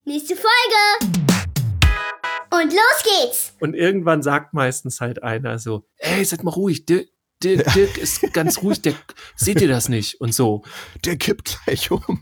Nächste Folge! Und los geht's! Und irgendwann sagt meistens halt einer so, ey, seid mal ruhig, Dirk ist ganz ruhig, seht ihr das nicht? Und so. Der kippt gleich um.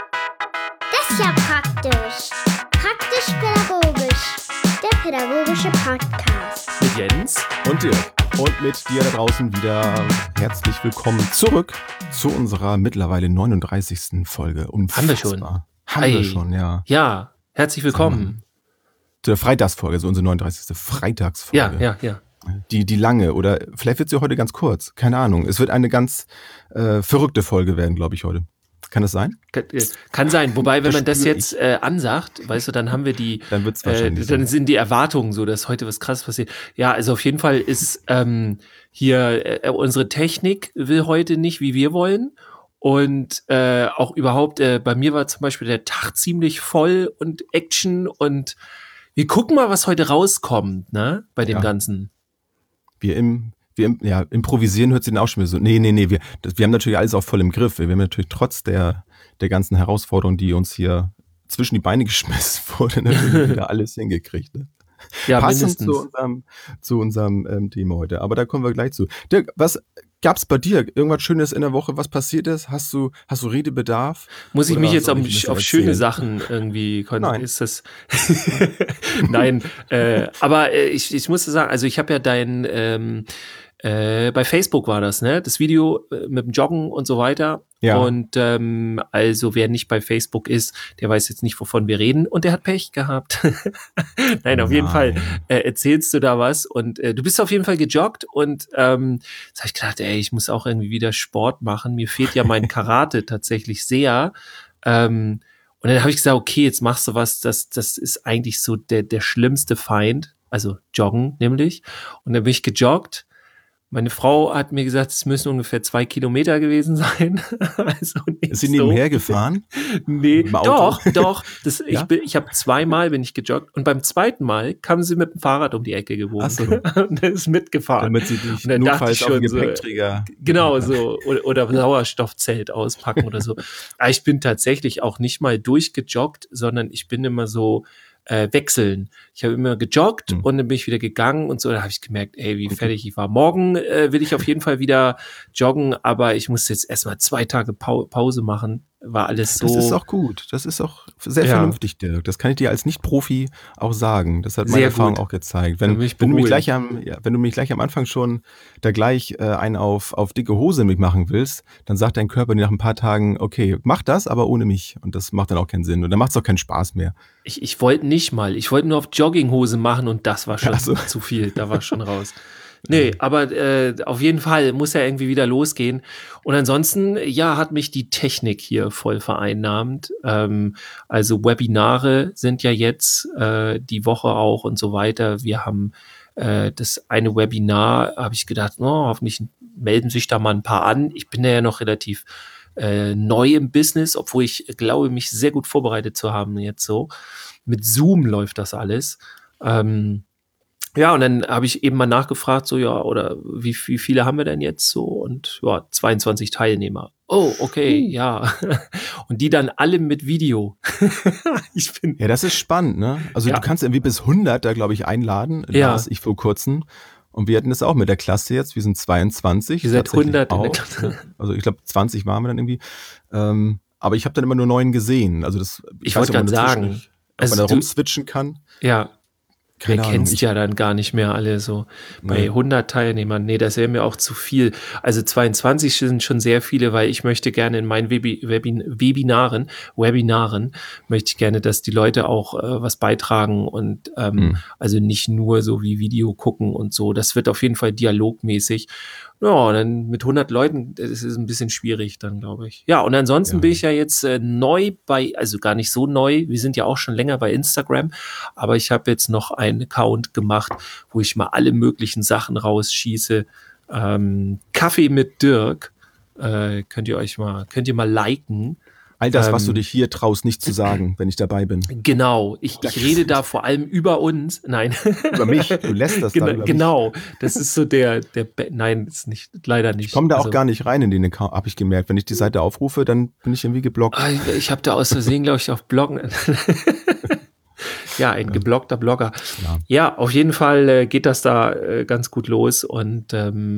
Das ist ja praktisch. Praktisch-pädagogisch. Der pädagogische Podcast. Mit Jens und Dirk. Und mit dir da draußen wieder herzlich willkommen zurück zu unserer mittlerweile 39. Folge. Haben wir schon. Haben wir schon, ja. Ja, herzlich willkommen. Zur Freitagsfolge, so unsere 39. Freitagsfolge. Ja. Die lange, oder vielleicht wird sie heute ganz kurz. Keine Ahnung. Es wird eine ganz verrückte Folge werden, glaube ich, heute. Kann das sein? Kann sein. Wobei, wenn man das jetzt ansagt, weißt du, dann haben wir die, dann wird's wahrscheinlich dann sind die Erwartungen so, dass heute was Krasses passiert. Ja, also auf jeden Fall ist hier unsere Technik will heute nicht, wie wir wollen. Und auch überhaupt, bei mir war zum Beispiel der Tag ziemlich voll und Action und wir gucken mal, was heute rauskommt, ne, bei dem Ganzen. Wir improvisieren hört sich dann auch schon wieder so. Nee, wir haben natürlich alles auch voll im Griff. Wir haben natürlich trotz der ganzen Herausforderungen, die uns hier zwischen die Beine geschmissen wurde, natürlich wieder alles hingekriegt. Ne? Ja, passend mindestens. zu unserem Thema heute. Aber da kommen wir gleich zu. Dirk, was gab's bei dir? Irgendwas Schönes in der Woche, was passiert ist? Hast du Redebedarf? Muss ich Oder mich jetzt soll auf schöne Sachen irgendwie Nein. Ist das Nein, aber ich muss sagen, also ich habe ja bei Facebook war das, ne? Das Video mit dem Joggen und so weiter. Ja. Und also wer nicht bei Facebook ist, der weiß jetzt nicht, wovon wir reden. Und der hat Pech gehabt. Nein, auf jeden Fall erzählst du da was. Und du bist auf jeden Fall gejoggt. Und jetzt habe ich gedacht, ich muss auch irgendwie wieder Sport machen. Mir fehlt ja mein Karate tatsächlich sehr. Und dann habe ich gesagt, okay, jetzt machst du was, das ist eigentlich so der schlimmste Feind. Also Joggen nämlich. Und dann bin ich gejoggt. Meine Frau hat mir gesagt, es müssen ungefähr 2 Kilometer gewesen sein. Also nicht Ist sie so. nebenher gefahren? Nee, Im Auto? doch. Ja? Ich habe 2-mal bin ich gejoggt und beim zweiten Mal kam sie mit dem Fahrrad um die Ecke gebogen. Ach so. Und ist mitgefahren. Damit sie dich Und dann dachte notfalls ich auf den schon Gepäckträger... Genau, so. Oder Sauerstoffzelt auspacken oder so. Aber ich bin tatsächlich auch nicht mal durchgejoggt, sondern ich bin immer so wechseln. Ich habe immer gejoggt und dann bin ich wieder gegangen und so. Da habe ich gemerkt, wie fertig ich war. Morgen will ich auf jeden Fall wieder joggen, aber ich muss jetzt erstmal 2 Tage Pause machen. War alles so. Das ist auch gut. Das ist auch sehr vernünftig, Dirk. Das kann ich dir als Nicht-Profi auch sagen. Das hat meine Erfahrung auch gezeigt. Wenn du mich gleich am Anfang schon da gleich einen auf dicke Hose mit machen willst, dann sagt dein Körper dir nach ein paar Tagen, okay, mach das, aber ohne mich. Und das macht dann auch keinen Sinn. Und dann macht es auch keinen Spaß mehr. Ich wollte nicht mal. Ich wollte nur auf Jogginghose machen und das war schon zu viel. Da war schon raus. Nee, aber auf jeden Fall muss ja irgendwie wieder losgehen. Und ansonsten, hat mich die Technik hier voll vereinnahmt. Also Webinare sind ja jetzt die Woche auch und so weiter. Wir haben das eine Webinar, habe ich gedacht, hoffentlich melden sich da mal ein paar an. Ich bin ja noch relativ neu im Business, obwohl ich glaube, mich sehr gut vorbereitet zu haben jetzt so. Mit Zoom läuft das alles. Ja, und dann habe ich eben mal nachgefragt, so, oder wie viele haben wir denn jetzt so? Und 22 Teilnehmer. Oh, okay, ja. Und die dann alle mit Video. Ja, das ist spannend, ne? Also du kannst irgendwie bis 100 da, glaube ich, einladen. Ja. Las ich vor kurzem. Und wir hatten das auch mit der Klasse jetzt. Wir sind 22. Ihr seid 100 in der Klasse. Also ich glaube, 20 waren wir dann irgendwie. Aber ich habe dann immer nur 9 gesehen. Also ich wollte gerade sagen, ob man da rumswitchen kann. Ja. Keine Ahnung. Kennst ja dann gar nicht mehr alle so. Bei 100 Teilnehmern, nee, das wäre mir auch zu viel. Also 22 sind schon sehr viele, weil ich möchte gerne in meinen Webinaren möchte ich gerne, dass die Leute auch was beitragen und also nicht nur so wie Video gucken und so. Das wird auf jeden Fall dialogmäßig. Ja, dann mit 100 Leuten, das ist ein bisschen schwierig dann, glaube ich. Ja, und ansonsten bin ich ja jetzt neu also gar nicht so neu, wir sind ja auch schon länger bei Instagram, aber ich habe jetzt noch einen Account gemacht, wo ich mal alle möglichen Sachen rausschieße. Kaffee mit Dirk, könnt ihr mal liken. All das, was du dich hier traust, nicht zu sagen, wenn ich dabei bin. Genau. Ich rede da vor allem über uns. Nein. Über mich. Du lässt das da über mich. Genau. Das ist so nein, ist nicht, leider nicht. Ich komme da auch gar nicht rein in den Account, habe ich gemerkt. Wenn ich die Seite aufrufe, dann bin ich irgendwie geblockt. Ich habe da aus Versehen, glaube ich, auf Bloggen. Ja, ein geblockter Blogger. Ja, auf jeden Fall geht das da ganz gut los und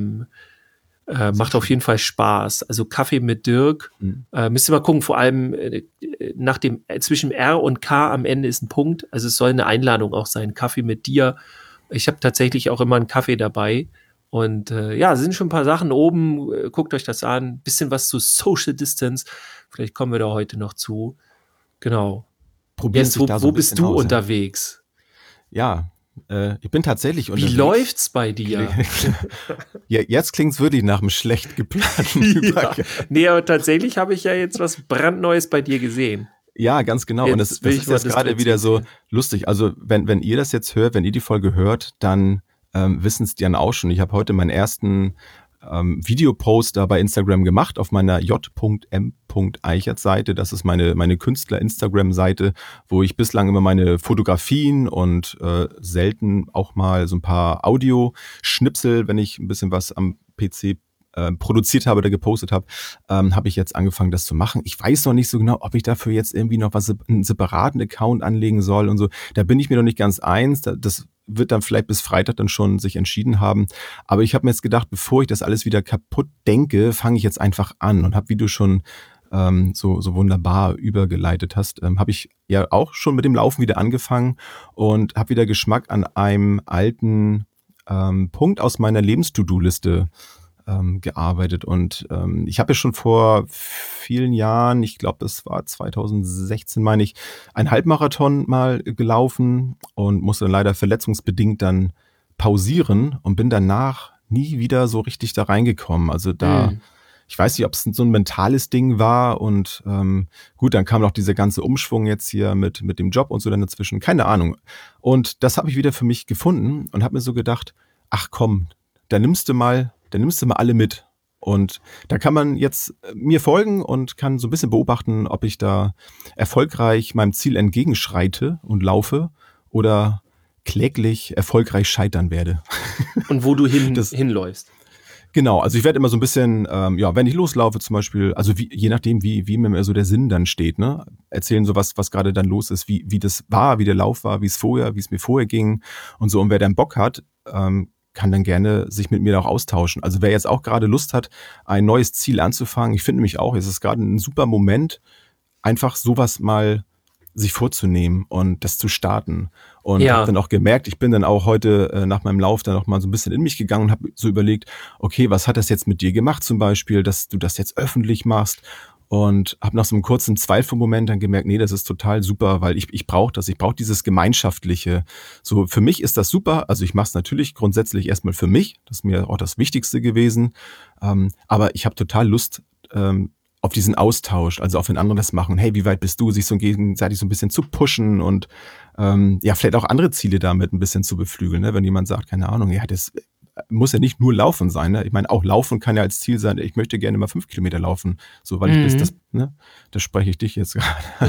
macht auf jeden Fall Spaß. Also Kaffee mit Dirk, müsst ihr mal gucken, vor allem nach dem zwischen R und K am Ende ist ein Punkt. Also es soll eine Einladung auch sein. Kaffee mit dir. Ich habe tatsächlich auch immer einen Kaffee dabei. Und sind schon ein paar Sachen oben. Guckt euch das an. Bisschen was zu Social Distance. Vielleicht kommen wir da heute noch zu. Genau. Jens, wo bist du unterwegs? Ja, ich bin tatsächlich unterwegs. Wie läuft's bei dir? Ja, jetzt klingt's wirklich nach einem schlecht geplanten Übergang. Nee, aber tatsächlich habe ich ja jetzt was brandneues bei dir gesehen. Ja, ganz genau. Und das ist jetzt gerade wieder so lustig. Also wenn ihr das jetzt hört, wenn ihr die Folge hört, dann wissen es die dann auch schon. Ich habe heute meinen ersten Videopost da bei Instagram gemacht auf meiner j.m.eichert-Seite. Das ist meine Künstler-Instagram-Seite, wo ich bislang immer meine Fotografien und selten auch mal so ein paar Audioschnipsel, wenn ich ein bisschen was am PC produziert habe oder gepostet habe, habe ich jetzt angefangen, das zu machen. Ich weiß noch nicht so genau, ob ich dafür jetzt irgendwie noch einen separaten Account anlegen soll und so. Da bin ich mir noch nicht ganz eins. Das wird dann vielleicht bis Freitag dann schon sich entschieden haben. Aber ich habe mir jetzt gedacht, bevor ich das alles wieder kaputt denke, fange ich jetzt einfach an und habe, wie du schon so wunderbar übergeleitet hast, habe ich ja auch schon mit dem Laufen wieder angefangen und habe wieder Geschmack an einem alten Punkt aus meiner Lebens-To-Do-Liste gearbeitet. Und ich habe ja schon vor vielen Jahren, ich glaube, das war 2016, meine ich, einen Halbmarathon mal gelaufen und musste dann leider verletzungsbedingt dann pausieren und bin danach nie wieder so richtig da reingekommen. Also ich weiß nicht, ob es so ein mentales Ding war und gut, dann kam noch dieser ganze Umschwung jetzt hier mit dem Job und so dann dazwischen, keine Ahnung. Und das habe ich wieder für mich gefunden und habe mir so gedacht, ach komm, da nimmst du mal alle mit. Und da kann man jetzt mir folgen und kann so ein bisschen beobachten, ob ich da erfolgreich meinem Ziel entgegenschreite und laufe oder kläglich erfolgreich scheitern werde. Und wo du hinläufst. Genau, also ich werde immer so ein bisschen, wenn ich loslaufe zum Beispiel, also je nachdem, wie mir so der Sinn dann steht, ne, erzählen so was gerade dann los ist, wie das war, wie der Lauf war, wie es mir vorher ging und so. Und wer dann Bock hat, kann dann gerne sich mit mir da auch austauschen. Also wer jetzt auch gerade Lust hat, ein neues Ziel anzufangen, ich finde nämlich auch, es ist gerade ein super Moment, einfach sowas mal sich vorzunehmen und das zu starten. Und habe dann auch gemerkt, ich bin dann auch heute nach meinem Lauf dann noch mal so ein bisschen in mich gegangen und habe so überlegt, okay, was hat das jetzt mit dir gemacht zum Beispiel, dass du das jetzt öffentlich machst? Und habe nach so einem kurzen Zweifelmoment dann gemerkt, nee, das ist total super, weil ich brauche das. Ich brauche dieses Gemeinschaftliche. So, für mich ist das super. Also ich mache es natürlich grundsätzlich erstmal für mich. Das ist mir auch das Wichtigste gewesen. Aber ich habe total Lust auf diesen Austausch, also auf den anderen das machen. Hey, wie weit bist du? Sich so gegenseitig so ein bisschen zu pushen und vielleicht auch andere Ziele damit ein bisschen zu beflügeln. Ne? Wenn jemand sagt, keine Ahnung, ja, das muss ja nicht nur Laufen sein. Ne? Ich meine, auch Laufen kann ja als Ziel sein, ich möchte gerne mal 5 Kilometer laufen. So, weil ich das spreche ich dich jetzt gerade an.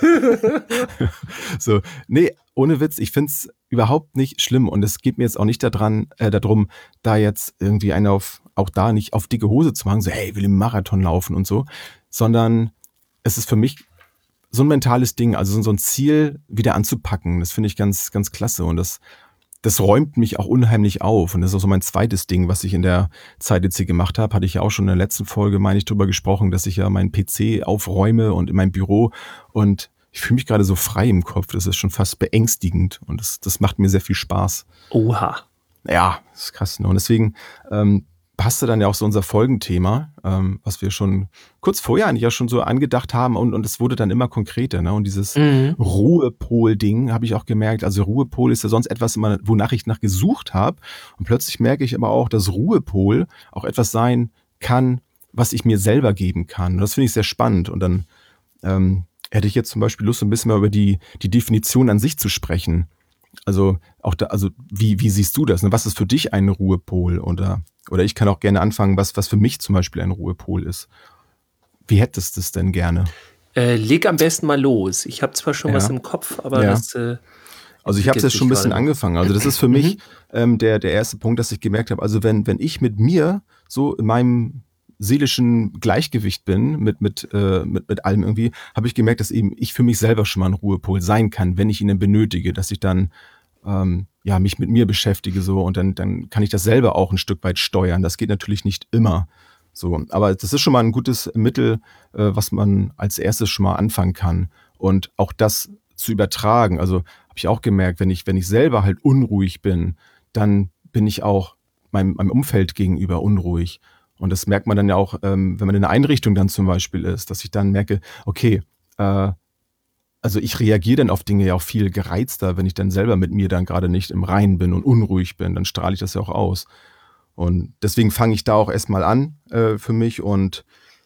So, nee, ohne Witz, ich finde es überhaupt nicht schlimm und es geht mir jetzt auch nicht darum, da jetzt irgendwie auch da nicht auf dicke Hose zu machen, so, hey, ich will im Marathon laufen und so, sondern es ist für mich so ein mentales Ding, also so ein Ziel wieder anzupacken. Das finde ich ganz, ganz klasse und das räumt mich auch unheimlich auf. Und das ist auch so mein zweites Ding, was ich in der Zeit jetzt hier gemacht habe. Hatte ich ja auch schon in der letzten Folge, meine ich, drüber gesprochen, dass ich ja meinen PC aufräume und in meinem Büro. Und ich fühle mich gerade so frei im Kopf. Das ist schon fast beängstigend. Und das macht mir sehr viel Spaß. Oha. Ja, das ist krass. Und deswegen passte dann ja auch so unser Folgenthema, was wir schon kurz vorher eigentlich ja schon so angedacht haben und es wurde dann immer konkreter. Ne? Und dieses Ruhepol-Ding habe ich auch gemerkt. Also Ruhepol ist ja sonst etwas, wonach ich gesucht habe. Und plötzlich merke ich aber auch, dass Ruhepol auch etwas sein kann, was ich mir selber geben kann. Und das finde ich sehr spannend. Und dann hätte ich jetzt zum Beispiel Lust, ein bisschen mal über die Definition an sich zu sprechen. Also auch da, also wie siehst du das? Ne? Was ist für dich ein Ruhepol? Oder ich kann auch gerne anfangen, was für mich zum Beispiel ein Ruhepol ist. Wie hättest du es denn gerne? Leg am besten mal los. Ich habe zwar schon was im Kopf, aber das also ich habe es jetzt schon ein bisschen angefangen. Also das ist für mich der erste Punkt, dass ich gemerkt habe, also wenn ich mit mir so in meinem seelischen Gleichgewicht bin, mit allem irgendwie, habe ich gemerkt, dass eben ich für mich selber schon mal ein Ruhepol sein kann, wenn ich ihn dann benötige, dass ich dann mich mit mir beschäftige so und dann kann ich das selber auch ein Stück weit steuern. Das geht natürlich nicht immer so, aber das ist schon mal ein gutes Mittel, was man als erstes schon mal anfangen kann und auch das zu übertragen. Also habe ich auch gemerkt, wenn ich selber halt unruhig bin, dann bin ich auch meinem Umfeld gegenüber unruhig. Und das merkt man dann ja auch, wenn man in einer Einrichtung dann zum Beispiel ist, dass ich dann merke, okay, also ich reagiere dann auf Dinge ja auch viel gereizter, wenn ich dann selber mit mir dann gerade nicht im Reinen bin und unruhig bin, dann strahle ich das ja auch aus. Und deswegen fange ich da auch erstmal an für mich und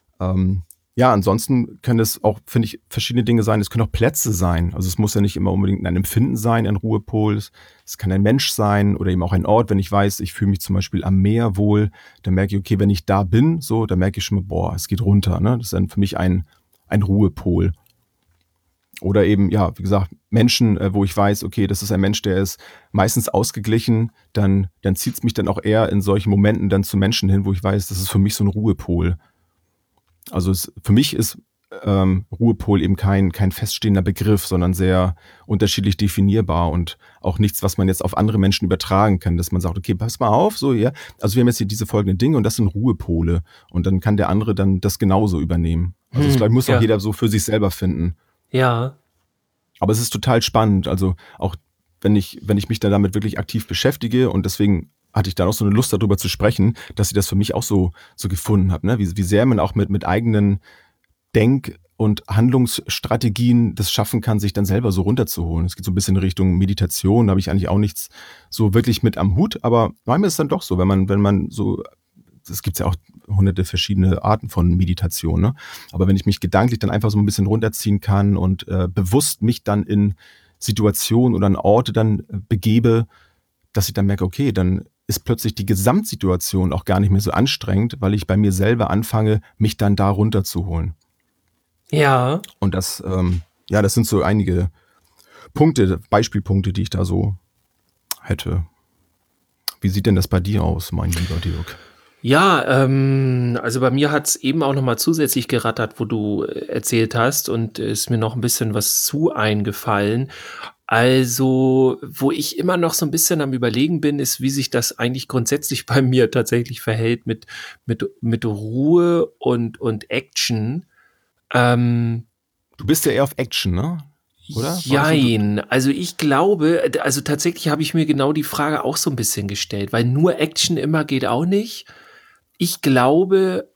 ansonsten können es auch, finde ich, verschiedene Dinge sein. Es können auch Plätze sein. Also es muss ja nicht immer unbedingt ein Empfinden sein, ein Ruhepol. Es kann ein Mensch sein oder eben auch ein Ort. Wenn ich weiß, ich fühle mich zum Beispiel am Meer wohl, dann merke ich, okay, wenn ich da bin, so, dann merke ich schon mal, es geht runter. Ne? Das ist dann für mich ein Ruhepol. Oder eben, wie gesagt, Menschen, wo ich weiß, okay, das ist ein Mensch, der ist meistens ausgeglichen, dann zieht es mich dann auch eher in solchen Momenten dann zu Menschen hin, wo ich weiß, das ist für mich so ein Ruhepol. Also für mich ist Ruhepol eben kein feststehender Begriff, sondern sehr unterschiedlich definierbar und auch nichts, was man jetzt auf andere Menschen übertragen kann, dass man sagt, okay, pass mal auf, so, ja, also wir haben jetzt hier diese folgenden Dinge und das sind Ruhepole und dann kann der andere dann das genauso übernehmen. Also das glaube ich, muss auch jeder so für sich selber finden. Ja. Aber es ist total spannend, also auch wenn ich mich da damit wirklich aktiv beschäftige und deswegen hatte ich da auch so eine Lust darüber zu sprechen, dass ich das für mich auch so gefunden habe, ne? Wie sehr man auch mit eigenen Denk- und Handlungsstrategien das schaffen kann, sich dann selber so runterzuholen. Es geht so ein bisschen in Richtung Meditation, da habe ich eigentlich auch nichts so wirklich mit am Hut, aber manchmal ist es dann doch so, wenn man so, es gibt ja auch hunderte verschiedene Arten von Meditation, ne? Aber wenn ich mich gedanklich dann einfach so ein bisschen runterziehen kann und bewusst mich dann in Situationen oder an Orte dann begebe, dass ich dann merke, okay, dann ist plötzlich die Gesamtsituation auch gar nicht mehr so anstrengend, weil ich bei mir selber anfange, mich dann da runterzuholen. Ja. Und das sind so einige Punkte, Beispielpunkte, die ich da so hätte. Wie sieht denn das bei dir aus, mein lieber Dirk? Ja, also bei mir hat es eben auch nochmal zusätzlich gerattert, wo du erzählt hast und ist mir noch ein bisschen was zu eingefallen. Also, wo ich immer noch so ein bisschen am Überlegen bin, ist, wie sich das eigentlich grundsätzlich bei mir tatsächlich verhält mit Ruhe und Action. Du bist ja eher auf Action, ne? Oder? Jein. Also ich glaube, also tatsächlich habe ich mir genau die Frage auch so ein bisschen gestellt, weil nur Action immer geht auch nicht. Ich glaube,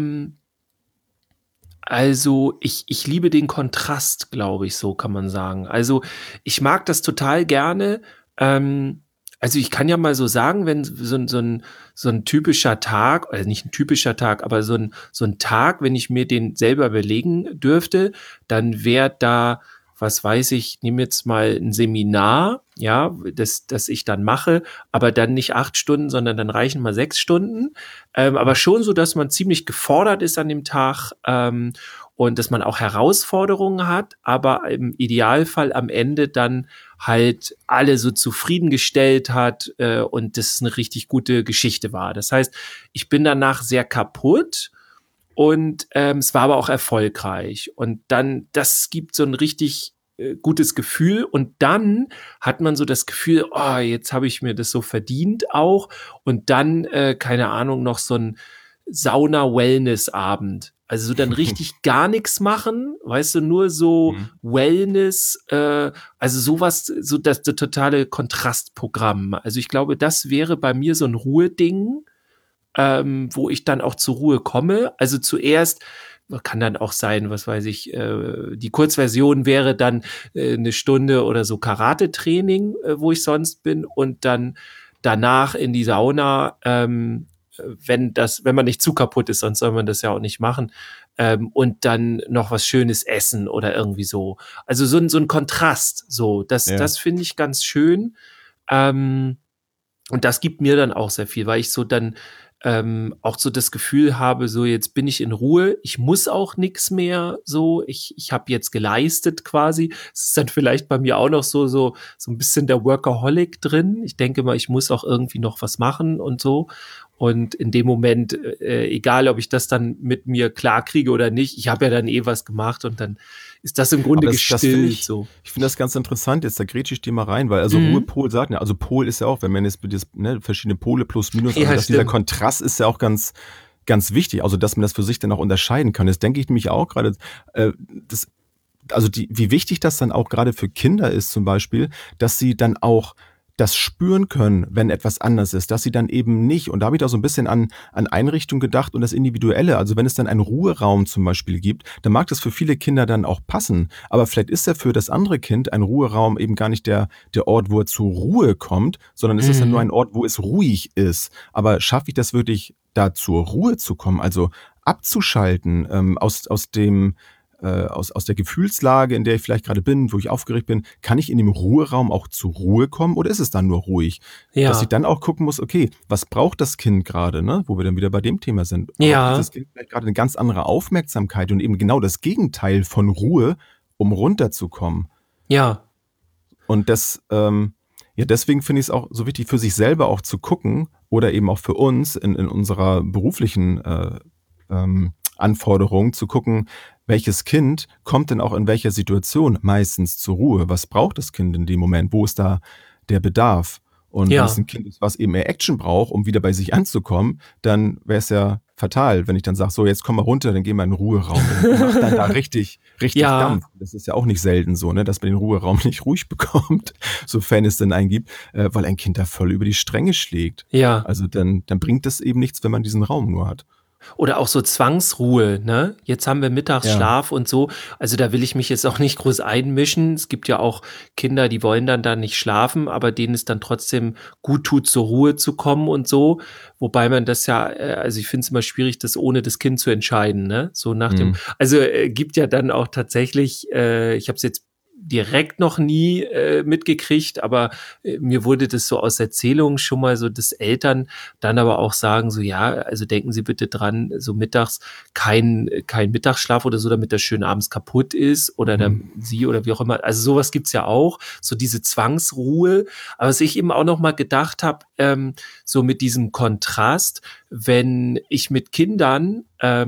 also ich liebe den Kontrast, glaube ich, so kann man sagen. Also ich mag das total gerne. Also ich kann ja mal so sagen, wenn so ein typischer Tag, also nicht ein typischer Tag, aber so ein Tag, wenn ich mir den selber überlegen dürfte, dann wäre da, was weiß ich, nehme jetzt mal ein Seminar, ja, das ich dann mache, aber dann nicht 8 Stunden, sondern dann reichen mal 6 Stunden. Aber schon so, dass man ziemlich gefordert ist an dem Tag und dass man auch Herausforderungen hat, aber im Idealfall am Ende dann halt alle so zufriedengestellt hat und das eine richtig gute Geschichte war. Das heißt, ich bin danach sehr kaputt. Und es war aber auch erfolgreich. Und dann, das gibt so ein richtig gutes Gefühl. Und dann hat man so das Gefühl, oh, jetzt habe ich mir das so verdient auch. Und dann, keine Ahnung, noch so ein Sauna-Wellness-Abend. Also so dann richtig gar nichts machen, weißt du, nur so Wellness, also sowas, so das totale Kontrastprogramm. Also ich glaube, das wäre bei mir so ein Ruheding, wo ich dann auch zur Ruhe komme. Also zuerst kann dann auch sein, was weiß ich, die Kurzversion wäre dann 1 Stunde oder so Karate-Training, wo ich sonst bin und dann danach in die Sauna, wenn man nicht zu kaputt ist, sonst soll man das ja auch nicht machen, und dann noch was Schönes essen oder irgendwie so. Also so ein Kontrast, so, das finde ich ganz schön. Und das gibt mir dann auch sehr viel, weil ich so dann auch so das Gefühl habe, so jetzt bin ich in Ruhe, ich muss auch nichts mehr, so ich habe jetzt geleistet quasi. Es ist dann vielleicht bei mir auch noch so ein bisschen der Workaholic drin. Ich denke mal, ich muss auch irgendwie noch was machen und so. Und in dem Moment, egal ob ich das dann mit mir klar kriege oder nicht, ich habe ja dann was gemacht und dann ist das im Grunde gestillt. Ich finde das ganz interessant, jetzt da grätsche ich dir mal rein, weil also Ruhepol sagt ja, also Pol ist ja auch, wenn man jetzt verschiedene Pole plus minus, also dieser Kontrast ist ja auch ganz, ganz wichtig, also dass man das für sich dann auch unterscheiden kann. Das denke ich nämlich auch gerade, wie wichtig das dann auch gerade für Kinder ist zum Beispiel, dass sie dann auch das spüren können, wenn etwas anders ist, dass sie dann eben nicht, und da habe ich auch so ein bisschen an Einrichtung gedacht und das Individuelle, also wenn es dann einen Ruheraum zum Beispiel gibt, dann mag das für viele Kinder dann auch passen, aber vielleicht ist ja für das andere Kind ein Ruheraum eben gar nicht der Ort, wo er zur Ruhe kommt, sondern es ist dann nur ein Ort, wo es ruhig ist, aber schaffe ich das wirklich, da zur Ruhe zu kommen, also abzuschalten, aus der Gefühlslage, in der ich vielleicht gerade bin, wo ich aufgeregt bin, kann ich in dem Ruheraum auch zur Ruhe kommen oder ist es dann nur ruhig? Ja. Dass ich dann auch gucken muss, okay, was braucht das Kind gerade, ne? Wo wir dann wieder bei dem Thema sind. Braucht das Kind vielleicht gerade eine ganz andere Aufmerksamkeit und eben genau das Gegenteil von Ruhe, um runterzukommen. Ja. Und deswegen finde ich es auch so wichtig, für sich selber auch zu gucken oder eben auch für uns in unserer beruflichen Anforderung zu gucken, welches Kind kommt denn auch in welcher Situation meistens zur Ruhe? Was braucht das Kind in dem Moment? Wo ist da der Bedarf? Und wenn es ein Kind ist, was eben mehr Action braucht, um wieder bei sich anzukommen, dann wäre es ja fatal, wenn ich dann sage, so jetzt komm mal runter, dann gehen wir in den Ruheraum. Und macht dann da richtig Dampf. Das ist ja auch nicht selten so, ne, dass man den Ruheraum nicht ruhig bekommt, sofern es denn einen gibt, weil ein Kind da voll über die Stränge schlägt. Ja. Also dann bringt das eben nichts, wenn man diesen Raum nur hat. Oder auch so Zwangsruhe, ne? Jetzt haben wir Mittagsschlaf und so. Also da will ich mich jetzt auch nicht groß einmischen. Es gibt ja auch Kinder, die wollen dann da nicht schlafen, aber denen es dann trotzdem gut tut, zur Ruhe zu kommen und so. Wobei man das ja, also ich finde es immer schwierig, das ohne das Kind zu entscheiden, ne? So nach dem, also gibt ja dann auch tatsächlich, ich habe es jetzt direkt noch nie mitgekriegt, aber mir wurde das so aus Erzählungen schon mal so, dass Eltern dann aber auch sagen so, ja, also denken Sie bitte dran, so mittags kein Mittagsschlaf oder so, damit das schön abends kaputt ist oder dann Sie oder wie auch immer. Also sowas gibt's ja auch, so diese Zwangsruhe. Aber was ich eben auch noch mal gedacht habe, so mit diesem Kontrast, wenn ich mit Kindern,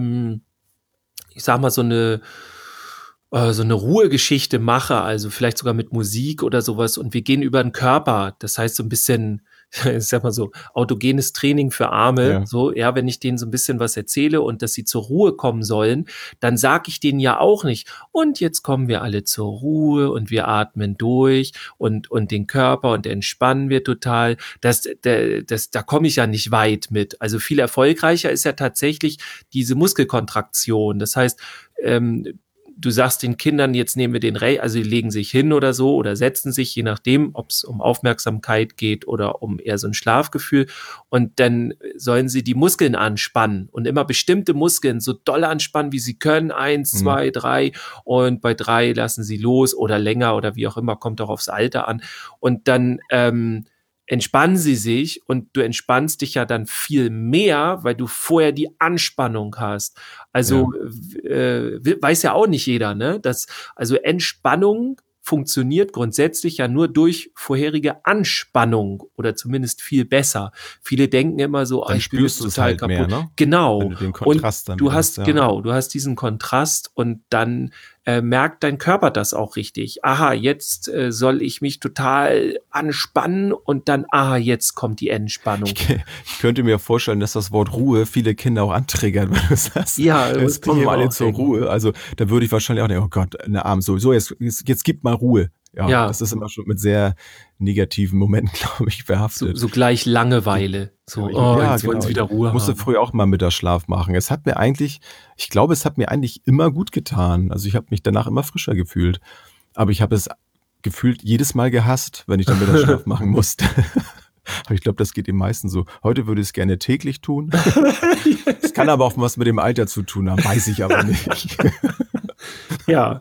ich sag mal so eine Ruhegeschichte mache, also vielleicht sogar mit Musik oder sowas und wir gehen über den Körper, das heißt so ein bisschen, ich sag mal so, autogenes Training für Arme, wenn ich denen so ein bisschen was erzähle und dass sie zur Ruhe kommen sollen, dann sage ich denen ja auch nicht, und jetzt kommen wir alle zur Ruhe und wir atmen durch und den Körper und entspannen wir total, da komme ich ja nicht weit mit, also viel erfolgreicher ist ja tatsächlich diese Muskelkontraktion, das heißt, du sagst den Kindern, jetzt nehmen wir den also die legen sich hin oder so oder setzen sich, je nachdem, ob es um Aufmerksamkeit geht oder um eher so ein Schlafgefühl. Und dann sollen sie die Muskeln anspannen und immer bestimmte Muskeln so doll anspannen, wie sie können. 1, 2, 3 und bei 3 lassen sie los oder länger oder wie auch immer, kommt auch aufs Alter an. Und dann entspannen sie sich und du entspannst dich ja dann viel mehr, weil du vorher die Anspannung hast. Also weiß ja auch nicht jeder, ne? Also Entspannung funktioniert grundsätzlich ja nur durch vorherige Anspannung oder zumindest viel besser. Viele denken immer so, ich bin jetzt total kaputt. Mehr, ne? Genau. Wenn du den Kontrast und du hast diesen Kontrast und dann merkt dein Körper das auch richtig. Aha, jetzt soll ich mich total anspannen und dann, jetzt kommt die Entspannung. Ich könnte mir vorstellen, dass das Wort Ruhe viele Kinder auch antriggert, wenn du sagst, jetzt kommen wir alle zur Ruhe. Also da würde ich wahrscheinlich auch denken, oh Gott, eine Abend so jetzt gibt mal Ruhe. Ja, das ist immer schon mit sehr negativen Momenten, glaube ich, behaftet. So gleich Langeweile. So, jetzt wollen sie wieder Ruhe haben. Ich musste früher auch mal Mittagsschlaf machen. Es hat mir eigentlich immer gut getan. Also ich habe mich danach immer frischer gefühlt. Aber ich habe es gefühlt jedes Mal gehasst, wenn ich dann Mittagsschlaf machen musste. Aber ich glaube, das geht den meisten so. Heute würde ich es gerne täglich tun. Es kann aber auch was mit dem Alter zu tun haben, weiß ich aber nicht. Ja.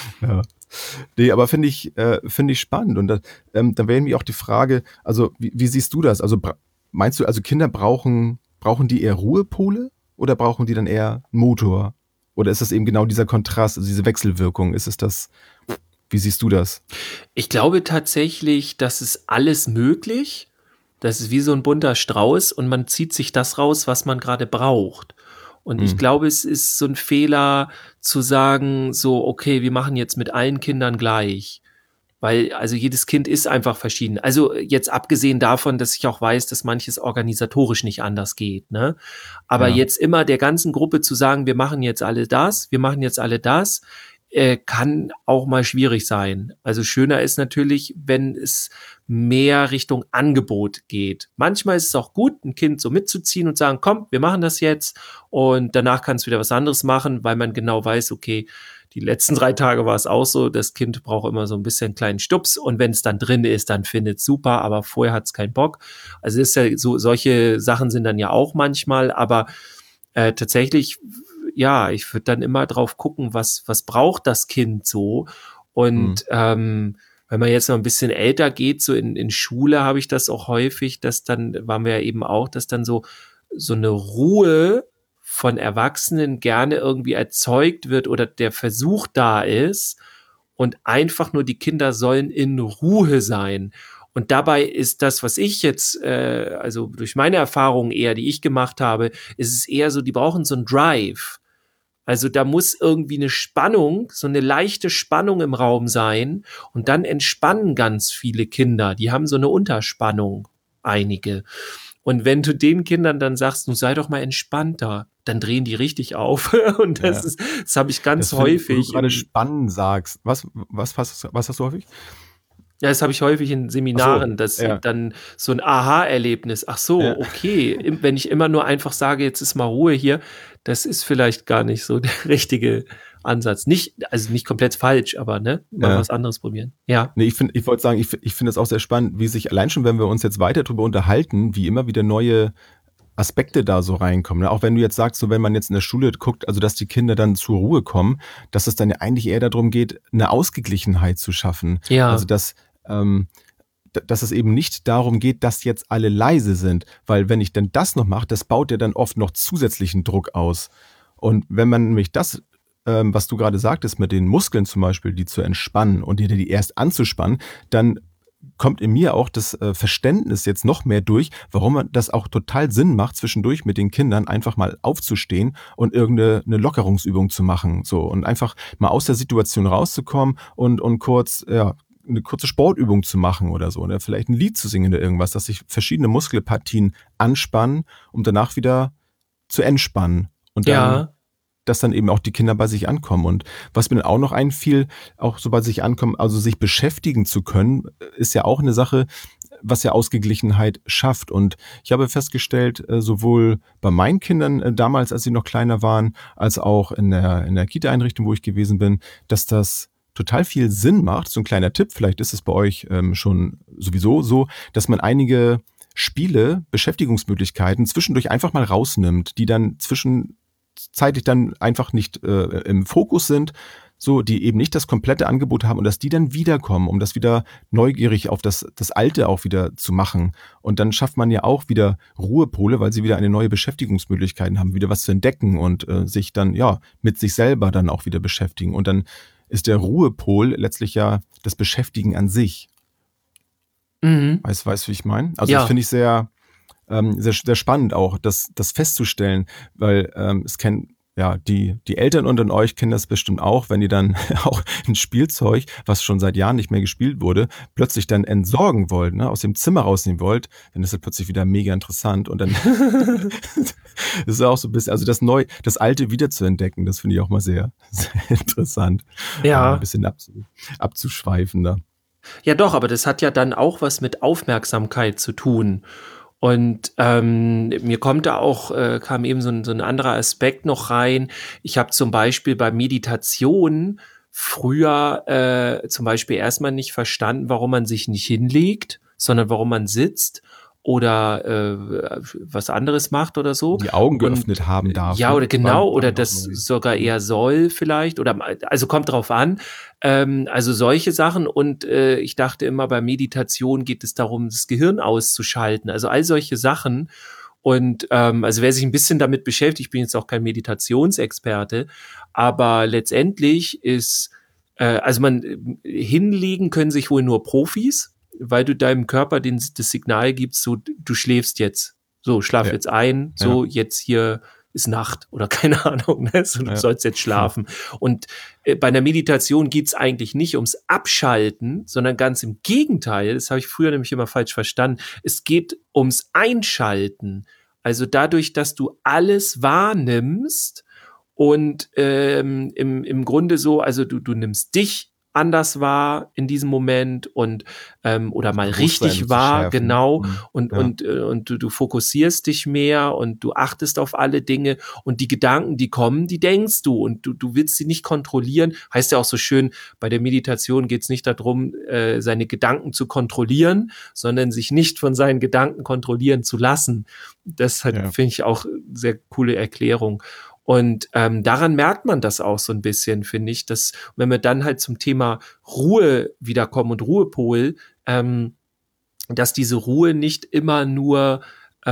Nee, aber finde ich spannend. Und da wäre mir auch die Frage, also wie siehst du das? Also meinst du, also Kinder brauchen brauchen die eher Ruhepole oder brauchen die dann eher einen Motor? Oder ist das eben genau dieser Kontrast, also diese Wechselwirkung? Ist es das, wie siehst du das? Ich glaube tatsächlich, das ist alles möglich. Das ist wie so ein bunter Strauß und man zieht sich das raus, was man gerade braucht. Und ich glaube, es ist so ein Fehler zu sagen, so, okay, wir machen jetzt mit allen Kindern gleich. Weil, also jedes Kind ist einfach verschieden. Also jetzt abgesehen davon, dass ich auch weiß, dass manches organisatorisch nicht anders geht, ne? Aber jetzt immer der ganzen Gruppe zu sagen, wir machen jetzt alle das, kann auch mal schwierig sein. Also schöner ist natürlich, wenn es mehr Richtung Angebot geht. Manchmal ist es auch gut, ein Kind so mitzuziehen und sagen, komm, wir machen das jetzt und danach kannst du wieder was anderes machen, weil man genau weiß, okay, die letzten 3 Tage war es auch so, das Kind braucht immer so ein bisschen einen kleinen Stups und wenn es dann drin ist, dann findet es super, aber vorher hat es keinen Bock. Also ist ja so, solche Sachen sind dann ja auch manchmal, aber tatsächlich, ja, ich würde dann immer drauf gucken, was braucht das Kind so und wenn man jetzt noch ein bisschen älter geht, so in Schule habe ich das auch häufig, dass dann, waren wir ja eben auch, dass dann so eine Ruhe von Erwachsenen gerne irgendwie erzeugt wird oder der Versuch da ist und einfach nur die Kinder sollen in Ruhe sein. Und dabei ist das, was ich jetzt, also durch meine Erfahrungen eher, die ich gemacht habe, ist es eher so, die brauchen so einen Drive. Also da muss irgendwie eine Spannung, so eine leichte Spannung im Raum sein und dann entspannen ganz viele Kinder. Die haben so eine Unterspannung, einige. Und wenn du den Kindern dann sagst, nun sei doch mal entspannter, dann drehen die richtig auf. Und das habe ich ganz häufig. Wenn du gerade spannen sagst, was hast du häufig? Ja, das habe ich häufig in Seminaren, dann so ein Aha-Erlebnis. Ach so, okay. Wenn ich immer nur einfach sage, jetzt ist mal Ruhe hier, das ist vielleicht gar nicht so der richtige Ansatz. Nicht komplett falsch, aber mal was anderes probieren. Ja. Nee, ich wollte sagen, ich finde das auch sehr spannend, wie sich allein schon, wenn wir uns jetzt weiter drüber unterhalten, wie immer wieder neue Aspekte da so reinkommen. Auch wenn du jetzt sagst, so wenn man jetzt in der Schule guckt, also dass die Kinder dann zur Ruhe kommen, dass es dann ja eigentlich eher darum geht, eine Ausgeglichenheit zu schaffen. Ja. Also dass es eben nicht darum geht, dass jetzt alle leise sind, weil wenn ich dann das noch mache, das baut ja dann oft noch zusätzlichen Druck aus. Und wenn man nämlich das, was du gerade sagtest, mit den Muskeln zum Beispiel, die zu entspannen und die erst anzuspannen, dann kommt in mir auch das Verständnis jetzt noch mehr durch, warum man das auch total Sinn macht, zwischendurch mit den Kindern einfach mal aufzustehen und irgendeine Lockerungsübung zu machen. So, und einfach mal aus der Situation rauszukommen und kurz, eine kurze Sportübung zu machen oder so, oder vielleicht ein Lied zu singen oder irgendwas, dass sich verschiedene Muskelpartien anspannen, um danach wieder zu entspannen. Und dann, dass dann eben auch die Kinder bei sich ankommen. Und was mir dann auch noch einfiel, auch so bei sich ankommen, also sich beschäftigen zu können, ist ja auch eine Sache, was ja Ausgeglichenheit schafft. Und ich habe festgestellt, sowohl bei meinen Kindern damals, als sie noch kleiner waren, als auch in der Kita-Einrichtung, wo ich gewesen bin, dass das total viel Sinn macht. So ein kleiner Tipp, vielleicht ist es bei euch schon sowieso so, dass man einige Spiele, Beschäftigungsmöglichkeiten zwischendurch einfach mal rausnimmt, die dann zwischenzeitlich dann einfach nicht im Fokus sind, so die eben nicht das komplette Angebot haben und dass die dann wiederkommen, um das wieder neugierig auf das Alte auch wieder zu machen. Und dann schafft man ja auch wieder Ruhepole, weil sie wieder eine neue Beschäftigungsmöglichkeiten haben, wieder was zu entdecken und sich dann mit sich selber dann auch wieder beschäftigen. Und dann ist der Ruhepol letztlich ja das Beschäftigen an sich. Weißt du, wie ich meine? Also das finde ich sehr, sehr spannend auch, das festzustellen, weil es kennen die Eltern unter euch kennen das bestimmt auch, wenn ihr dann auch ein Spielzeug, was schon seit Jahren nicht mehr gespielt wurde, plötzlich dann entsorgen wollt, ne, aus dem Zimmer rausnehmen wollt, dann ist das plötzlich wieder mega interessant und dann ist es auch so ein bisschen, also das Alte wieder zu entdecken, das finde ich auch mal sehr, sehr interessant. Ja. Ein bisschen abzuschweifen da. Ja doch, aber das hat ja dann auch was mit Aufmerksamkeit zu tun. Und mir kommt da auch, kam eben so ein anderer Aspekt noch rein. Ich habe zum Beispiel bei Meditation früher zum Beispiel erstmal nicht verstanden, warum man sich nicht hinlegt, sondern warum man sitzt oder was anderes macht oder so. Die Augen geöffnet haben darf. Ja, oder genau, oder das sogar eher soll vielleicht, oder also kommt drauf an. Also solche Sachen und ich dachte immer, bei Meditation geht es darum, das Gehirn auszuschalten. Also all solche Sachen. Und also wer sich ein bisschen damit beschäftigt, ich bin jetzt auch kein Meditationsexperte, aber letztendlich ist, also hinlegen können sich wohl nur Profis, weil du deinem Körper das Signal gibst, so du schläfst jetzt, so schlaf jetzt ein, so jetzt hier ist Nacht oder keine Ahnung, ne? So, du sollst jetzt schlafen. Und bei einer Meditation geht's eigentlich nicht ums Abschalten, sondern ganz im Gegenteil, das habe ich früher nämlich immer falsch verstanden, es geht ums Einschalten. Also dadurch, dass du alles wahrnimmst und im Grunde so, also du nimmst dich anders wahr in diesem Moment und oder mal richtig wahr, genau, und du fokussierst dich mehr und du achtest auf alle Dinge und die Gedanken, die kommen, die denkst du und du willst sie nicht kontrollieren. Heißt ja auch so schön, bei der Meditation geht es nicht darum, seine Gedanken zu kontrollieren, sondern sich nicht von seinen Gedanken kontrollieren zu lassen. Das finde ich auch sehr coole Erklärung. Und daran merkt man das auch so ein bisschen, finde ich, dass wenn wir dann halt zum Thema Ruhe wiederkommen und Ruhepol, dass diese Ruhe nicht immer nur so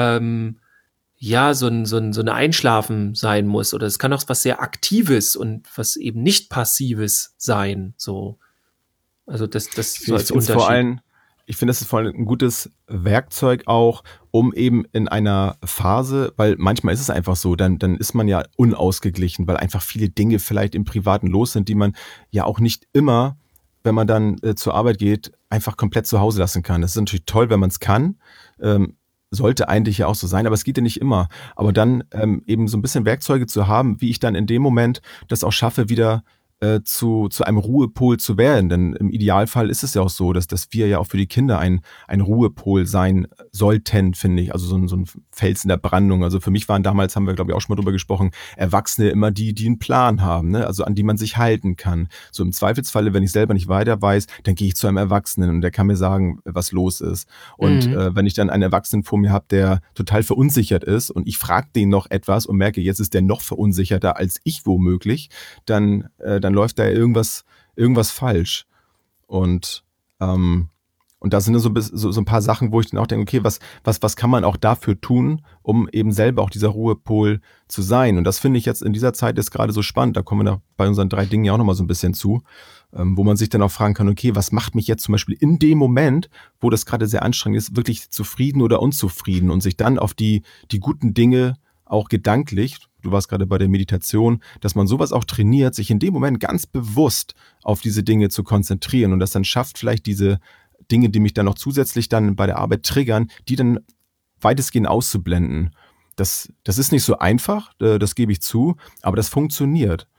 eine Einschlafen sein muss, oder es kann auch was sehr Aktives und was eben nicht Passives sein. So, also das so als Unterschied. Ich finde, das ist vor allem ein gutes Werkzeug auch, um eben in einer Phase, weil manchmal ist es einfach so, dann ist man ja unausgeglichen, weil einfach viele Dinge vielleicht im Privaten los sind, die man ja auch nicht immer, wenn man dann zur Arbeit geht, einfach komplett zu Hause lassen kann. Das ist natürlich toll, wenn man es kann, sollte eigentlich ja auch so sein, aber es geht ja nicht immer. Aber dann eben so ein bisschen Werkzeuge zu haben, wie ich dann in dem Moment das auch schaffe, wieder zu einem Ruhepol zu werden. Denn im Idealfall ist es ja auch so, dass wir ja auch für die Kinder ein Ruhepol sein sollten, finde ich. Also so ein Fels in der Brandung. Also für mich waren damals, haben wir glaube ich auch schon mal drüber gesprochen, Erwachsene immer die einen Plan haben, ne? Also an die man sich halten kann. So im Zweifelsfalle, wenn ich selber nicht weiter weiß, dann gehe ich zu einem Erwachsenen und der kann mir sagen, was los ist. Und wenn ich dann einen Erwachsenen vor mir habe, der total verunsichert ist und ich frage den noch etwas und merke, jetzt ist der noch verunsicherter als ich womöglich, dann läuft da irgendwas falsch. Und da sind so ein paar Sachen, wo ich dann auch denke, okay, was kann man auch dafür tun, um eben selber auch dieser Ruhepol zu sein? Und das finde ich jetzt in dieser Zeit ist gerade so spannend. Da kommen wir da bei unseren 3 Dingen ja auch nochmal so ein bisschen zu, wo man sich dann auch fragen kann, okay, was macht mich jetzt zum Beispiel in dem Moment, wo das gerade sehr anstrengend ist, wirklich zufrieden oder unzufrieden und sich dann auf die guten Dinge auch gedanklich, du warst gerade bei der Meditation, dass man sowas auch trainiert, sich in dem Moment ganz bewusst auf diese Dinge zu konzentrieren und das dann schafft, vielleicht diese Dinge, die mich dann noch zusätzlich dann bei der Arbeit triggern, die dann weitestgehend auszublenden. Das ist nicht so einfach, das gebe ich zu, aber das funktioniert.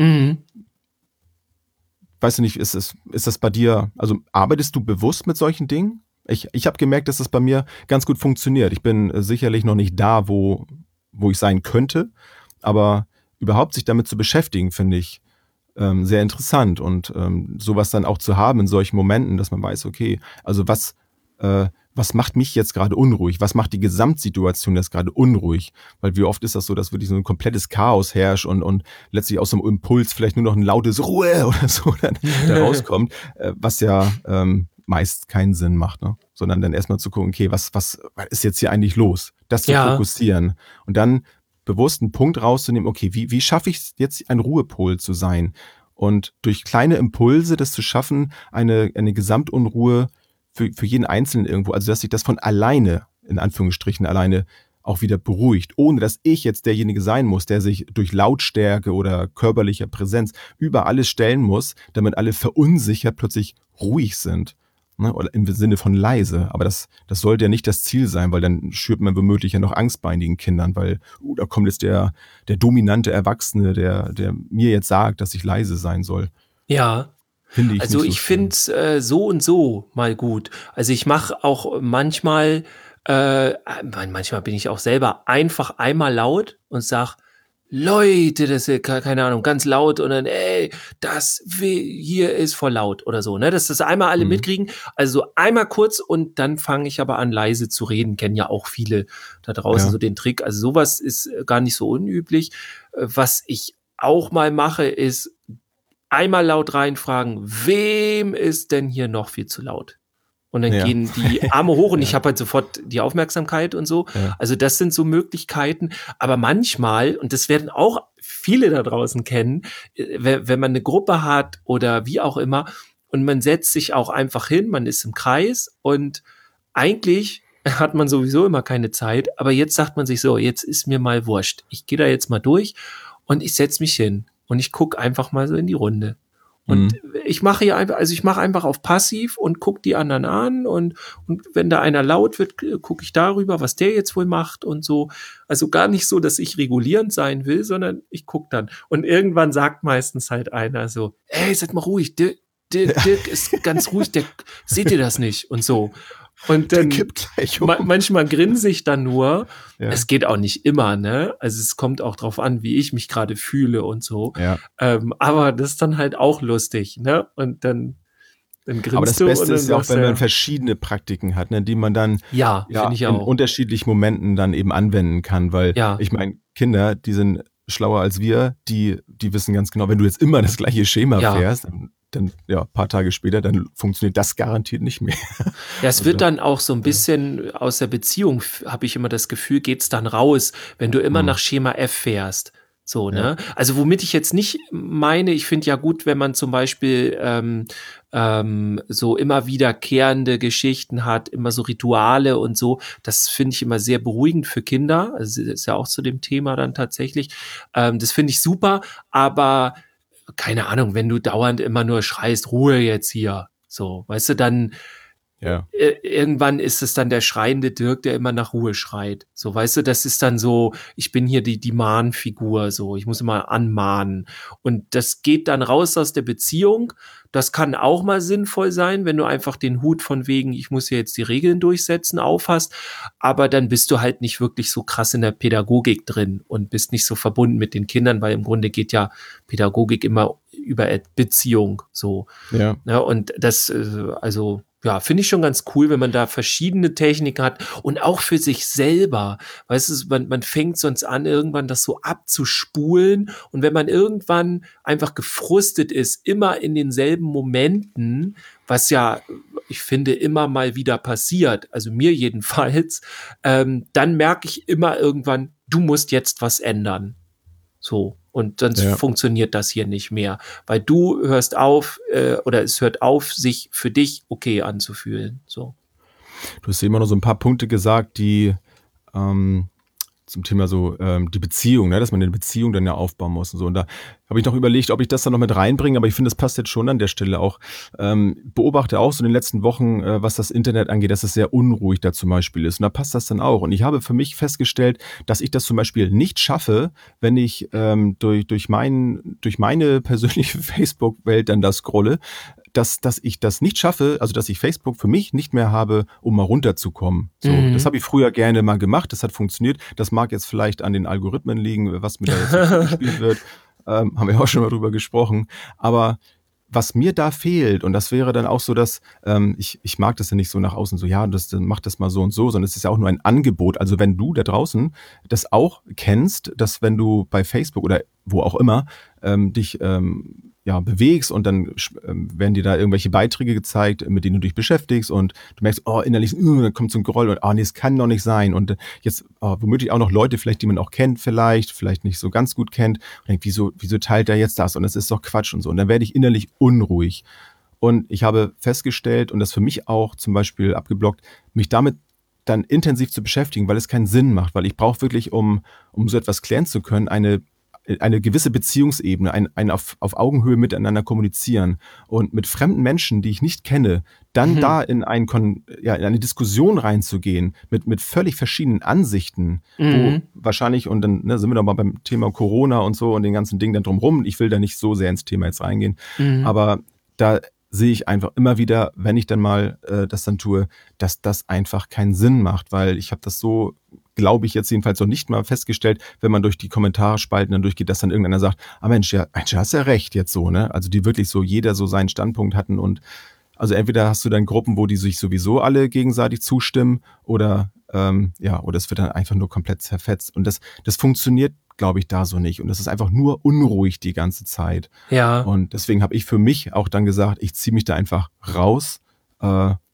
Weißt du nicht, ist das bei dir, also arbeitest du bewusst mit solchen Dingen? Ich habe gemerkt, dass das bei mir ganz gut funktioniert. Ich bin sicherlich noch nicht da, wo ich sein könnte, aber überhaupt sich damit zu beschäftigen, finde ich sehr interessant und sowas dann auch zu haben in solchen Momenten, dass man weiß, okay, also was macht mich jetzt gerade unruhig? Was macht die Gesamtsituation jetzt gerade unruhig? Weil wie oft ist das so, dass wirklich so ein komplettes Chaos herrscht und letztlich aus so einem Impuls vielleicht nur noch ein lautes Ruhe oder so dann da rauskommt, was ja meist keinen Sinn macht, ne? Sondern dann erstmal zu gucken, okay, was ist jetzt hier eigentlich los? Das zu fokussieren und dann bewusst einen Punkt rauszunehmen, okay, wie schaffe ich es jetzt, ein Ruhepol zu sein? Und durch kleine Impulse das zu schaffen, eine Gesamtunruhe für jeden Einzelnen irgendwo, also dass sich das von alleine, in Anführungsstrichen alleine, auch wieder beruhigt, ohne dass ich jetzt derjenige sein muss, der sich durch Lautstärke oder körperlicher Präsenz über alles stellen muss, damit alle verunsichert plötzlich ruhig sind. Ne? Oder im Sinne von leise. Aber das sollte ja nicht das Ziel sein, weil dann schürt man womöglich ja noch Angst bei einigen Kindern, weil da kommt jetzt der dominante Erwachsene, der mir jetzt sagt, dass ich leise sein soll. Ja. Finde ich also nicht so ich finde es so und so mal gut. Also ich mache auch manchmal bin ich auch selber einfach einmal laut und sag, Leute, das ist keine Ahnung, ganz laut und dann, hier ist voll laut oder so, ne? Dass das einmal alle mitkriegen. Also einmal kurz und dann fange ich aber an, leise zu reden. Kennen ja auch viele da draußen so den Trick. Also sowas ist gar nicht so unüblich. Was ich auch mal mache, ist einmal laut reinfragen, wem ist denn hier noch viel zu laut? Und dann gehen die Arme hoch und ich habe halt sofort die Aufmerksamkeit und so. Ja. Also das sind so Möglichkeiten. Aber manchmal, und das werden auch viele da draußen kennen, wenn man eine Gruppe hat oder wie auch immer und man setzt sich auch einfach hin, man ist im Kreis und eigentlich hat man sowieso immer keine Zeit, aber jetzt sagt man sich so, jetzt ist mir mal wurscht. Ich gehe da jetzt mal durch und ich setze mich hin und ich gucke einfach mal so in die Runde. Und ich mache einfach auf passiv und gucke die anderen an und wenn da einer laut wird, gucke ich darüber, was der jetzt wohl macht und so. Also gar nicht so, dass ich regulierend sein will, sondern ich gucke dann. Und irgendwann sagt meistens halt einer so, ey, seid mal ruhig, Dirk ist ganz ruhig, seht ihr das nicht? Und so. Und dann manchmal grinse ich dann nur. Ja. Es geht auch nicht immer, ne? Also es kommt auch drauf an, wie ich mich gerade fühle und so. Ja. Aber das ist dann halt auch lustig, ne? Und dann grinst du. Aber das Beste ist ja auch, wenn man verschiedene Praktiken hat, ne, die man dann in unterschiedlichen Momenten dann eben anwenden kann, weil ich meine, Kinder, die sind schlauer als wir, die wissen ganz genau, wenn du jetzt immer das gleiche Schema fährst, dann ein paar Tage später, dann funktioniert das garantiert nicht mehr. Ja, es wird dann auch so ein bisschen aus der Beziehung, habe ich immer das Gefühl, geht's dann raus, wenn du immer nach Schema F fährst. So, ne? Also womit ich jetzt nicht meine, ich finde ja gut, wenn man zum Beispiel so immer wiederkehrende Geschichten hat, immer so Rituale und so, das finde ich immer sehr beruhigend für Kinder. Also das ist ja auch zu dem Thema dann tatsächlich. Das finde ich super, aber keine Ahnung, wenn du dauernd immer nur schreist, Ruhe jetzt hier, so, weißt du, dann irgendwann ist es dann der schreiende Dirk, der immer nach Ruhe schreit. So, weißt du, das ist dann so, ich bin hier die Mahnfigur, so, ich muss immer anmahnen. Und das geht dann raus aus der Beziehung. Das kann auch mal sinnvoll sein, wenn du einfach den Hut von wegen, ich muss hier jetzt die Regeln durchsetzen, aufhast. Aber dann bist du halt nicht wirklich so krass in der Pädagogik drin und bist nicht so verbunden mit den Kindern, weil im Grunde geht ja Pädagogik immer über Beziehung, so. Ja, und das, finde ich schon ganz cool, wenn man da verschiedene Techniken hat und auch für sich selber. Weißt du, man fängt sonst an, irgendwann das so abzuspulen und wenn man irgendwann einfach gefrustet ist, immer in denselben Momenten, was ja, ich finde, immer mal wieder passiert, also mir jedenfalls, dann merke ich immer irgendwann, du musst jetzt was ändern. So. Und sonst funktioniert das hier nicht mehr, weil du hörst auf oder es hört auf, sich für dich okay anzufühlen. So. Du hast immer noch so ein paar Punkte gesagt, die zum Thema so die Beziehung, ne, dass man eine Beziehung dann ja aufbauen muss und so. Und da habe ich noch überlegt, ob ich das dann noch mit reinbringe, aber ich finde, das passt jetzt schon an der Stelle auch. Beobachte auch so in den letzten Wochen, was das Internet angeht, dass es sehr unruhig da zum Beispiel ist. Und da passt das dann auch. Und ich habe für mich festgestellt, dass ich das zum Beispiel nicht schaffe, wenn ich durch meine persönliche Facebook-Welt dann da scrolle, dass ich das nicht schaffe, also dass ich Facebook für mich nicht mehr habe, um mal runterzukommen. So, das habe ich früher gerne mal gemacht, das hat funktioniert. Das mag jetzt vielleicht an den Algorithmen liegen, was mir da jetzt gespielt wird. Haben wir auch schon mal drüber gesprochen. Aber was mir da fehlt, und das wäre dann auch so, dass ich mag das ja nicht so nach außen so, mach das mal so und so, sondern es ist ja auch nur ein Angebot. Also wenn du da draußen das auch kennst, dass wenn du bei Facebook oder wo auch immer dich bewegst und dann werden dir da irgendwelche Beiträge gezeigt, mit denen du dich beschäftigst und du merkst, innerlich dann kommt so ein Groll und nee, es kann doch nicht sein und jetzt womöglich auch noch Leute vielleicht, die man auch kennt vielleicht nicht so ganz gut kennt und denkt, wieso teilt er jetzt das und das ist doch Quatsch und so und dann werde ich innerlich unruhig und ich habe festgestellt und das für mich auch zum Beispiel abgeblockt, mich damit dann intensiv zu beschäftigen, weil es keinen Sinn macht, weil ich brauche wirklich, um so etwas klären zu können, eine gewisse Beziehungsebene, ein auf Augenhöhe miteinander kommunizieren und mit fremden Menschen, die ich nicht kenne, dann da in eine Diskussion reinzugehen mit völlig verschiedenen Ansichten, wo wahrscheinlich, und dann sind wir doch mal beim Thema Corona und so und den ganzen Dingen dann drumherum, ich will da nicht so sehr ins Thema jetzt reingehen, aber da sehe ich einfach immer wieder, wenn ich dann mal das dann tue, dass das einfach keinen Sinn macht, weil ich habe das so, glaube ich jetzt jedenfalls noch nicht mal festgestellt, wenn man durch die Kommentarspalten dann durchgeht, dass dann irgendeiner sagt, Mensch, hast ja recht jetzt so, ne? Also die wirklich so jeder so seinen Standpunkt hatten und also entweder hast du dann Gruppen, wo die sich sowieso alle gegenseitig zustimmen oder oder es wird dann einfach nur komplett zerfetzt und das funktioniert, glaube ich, da so nicht und das ist einfach nur unruhig die ganze Zeit. Ja. Und deswegen habe ich für mich auch dann gesagt, ich ziehe mich da einfach raus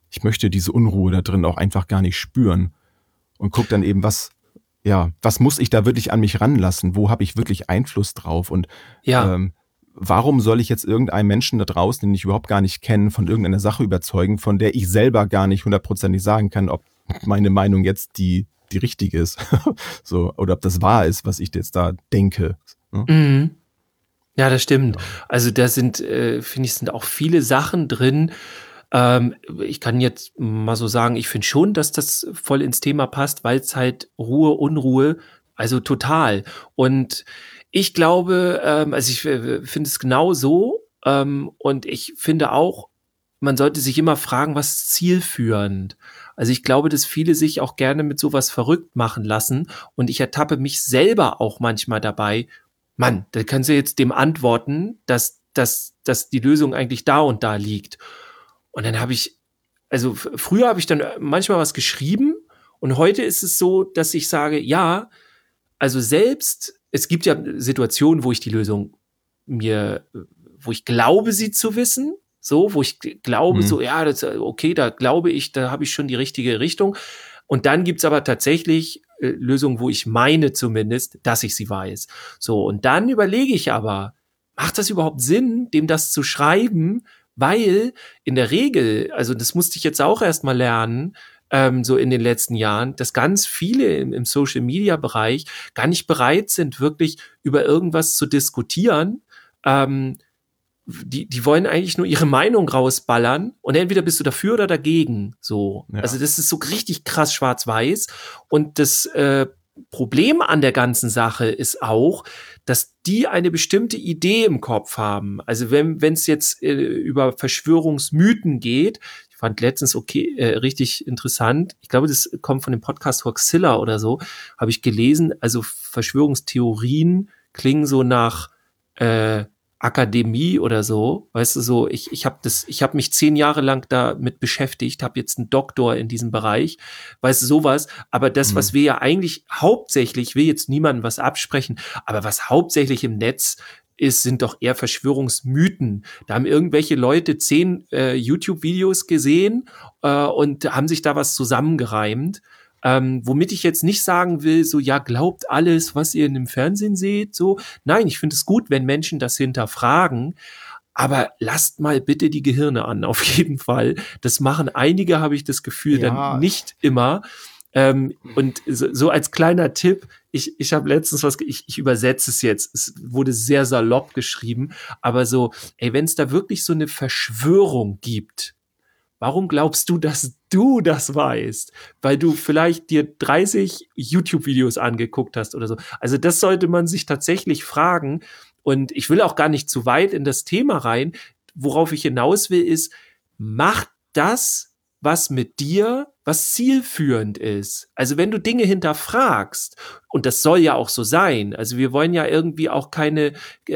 ich möchte diese Unruhe da drin auch einfach gar nicht spüren und gucke dann eben, was muss ich da wirklich an mich ranlassen? Wo habe ich wirklich Einfluss drauf? Und warum soll ich jetzt irgendeinen Menschen da draußen, den ich überhaupt gar nicht kenne, von irgendeiner Sache überzeugen, von der ich selber gar nicht 100% sagen kann, ob meine Meinung jetzt die richtige ist, so, oder ob das wahr ist, was ich jetzt da denke. Ne? Mhm. Ja, das stimmt. Also da sind, finde ich, sind auch viele Sachen drin. Ich kann jetzt mal so sagen, ich finde schon, dass das voll ins Thema passt, weil es halt Ruhe, Unruhe, also total. Und ich glaube, also ich finde es genau so, und ich finde auch, man sollte sich immer fragen, was ist zielführend? Also ich glaube, dass viele sich auch gerne mit sowas verrückt machen lassen, und ich ertappe mich selber auch manchmal dabei, Mann, da kannst du jetzt dem antworten, dass die Lösung eigentlich da und da liegt. Und dann früher habe ich dann manchmal was geschrieben, und heute ist es so, dass ich sage, ja, also es gibt ja Situationen, wo ich die Lösung wo ich glaube, sie zu wissen, so, wo ich glaube, da glaube ich, da habe ich schon die richtige Richtung. Und dann gibt's aber tatsächlich Lösungen, wo ich meine zumindest, dass ich sie weiß. So, und dann überlege ich aber, macht das überhaupt Sinn, dem das zu schreiben? Weil in der Regel, also das musste ich jetzt auch erst mal lernen, so in den letzten Jahren, dass ganz viele im Social-Media-Bereich gar nicht bereit sind, wirklich über irgendwas zu diskutieren. Die wollen eigentlich nur ihre Meinung rausballern, und entweder bist du dafür oder dagegen. So. Ja. Also das ist so richtig krass schwarz-weiß. Und das Problem an der ganzen Sache ist auch, dass die eine bestimmte Idee im Kopf haben. Also wenn es jetzt über Verschwörungsmythen geht, ich fand letztens richtig interessant, ich glaube, das kommt von dem Podcast Hoaxilla oder so, habe ich gelesen, also Verschwörungstheorien klingen so nach Akademie oder so, weißt du, so, ich habe mich 10 Jahre lang damit beschäftigt, habe jetzt einen Doktor in diesem Bereich, weißt du, sowas, aber das, was wir ja eigentlich hauptsächlich, will jetzt niemandem was absprechen, aber was hauptsächlich im Netz ist, sind doch eher Verschwörungsmythen. Da haben irgendwelche Leute 10 YouTube-Videos gesehen und haben sich da was zusammengereimt. Womit ich jetzt nicht sagen will, so, ja, glaubt alles, was ihr in dem Fernsehen seht, so. Nein, ich finde es gut, wenn Menschen das hinterfragen, aber lasst mal bitte die Gehirne an, auf jeden Fall. Das machen einige, habe ich das Gefühl, dann nicht immer. Und so als kleiner Tipp, ich habe letztens ich übersetze es jetzt, es wurde sehr salopp geschrieben, aber so, wenn es da wirklich so eine Verschwörung gibt, warum glaubst du, dass du das weißt? Weil du vielleicht dir 30 YouTube-Videos angeguckt hast oder so. Also das sollte man sich tatsächlich fragen. Und ich will auch gar nicht zu weit in das Thema rein. Worauf ich hinaus will, ist, macht das, was mit dir, was zielführend ist. Also wenn du Dinge hinterfragst, und das soll ja auch so sein, also wir wollen ja irgendwie auch keine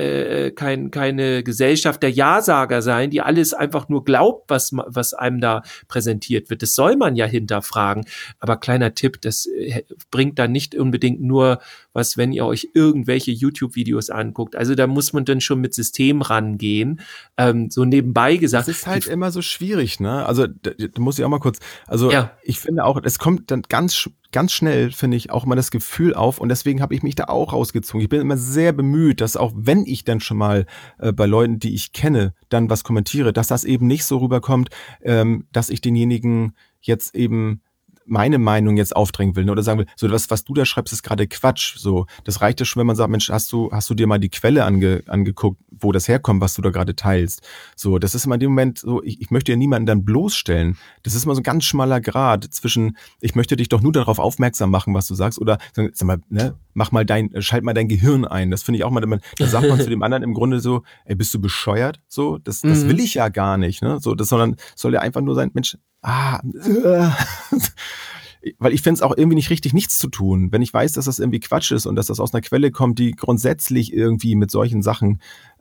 Gesellschaft der Ja-Sager sein, die alles einfach nur glaubt, was einem da präsentiert wird. Das soll man ja hinterfragen. Aber kleiner Tipp, das bringt dann nicht unbedingt nur was, wenn ihr euch irgendwelche YouTube-Videos anguckt. Also da muss man dann schon mit System rangehen. So nebenbei gesagt. Das ist halt immer so schwierig, ne? Also da muss ich auch mal kurz, ich finde auch, es kommt dann ganz schnell, finde ich, auch mal das Gefühl auf, und deswegen habe ich mich da auch rausgezogen. Ich bin immer sehr bemüht, dass auch wenn ich dann schon mal bei Leuten, die ich kenne, dann was kommentiere, dass das eben nicht so rüberkommt, dass ich denjenigen jetzt eben meine Meinung jetzt aufdrängen will, ne? Oder sagen will, so was du da schreibst, ist gerade Quatsch. So, das reicht ja schon, wenn man sagt, Mensch, hast du dir mal die Quelle angeguckt, wo das herkommt, was du da gerade teilst. So, das ist immer in dem Moment so, ich möchte ja niemanden dann bloßstellen. Das ist immer so ein ganz schmaler Grat zwischen, ich möchte dich doch nur darauf aufmerksam machen, was du sagst, oder sag mal, ne, schalt mal dein Gehirn ein. Das finde ich auch mal, da sagt man zu dem anderen im Grunde so, ey, bist du bescheuert? So, das will ich ja gar nicht, ne? So, sondern soll ja einfach nur sein, Mensch, weil ich fände es auch irgendwie nicht richtig, nichts zu tun. Wenn ich weiß, dass das irgendwie Quatsch ist und dass das aus einer Quelle kommt, die grundsätzlich irgendwie mit solchen Sachen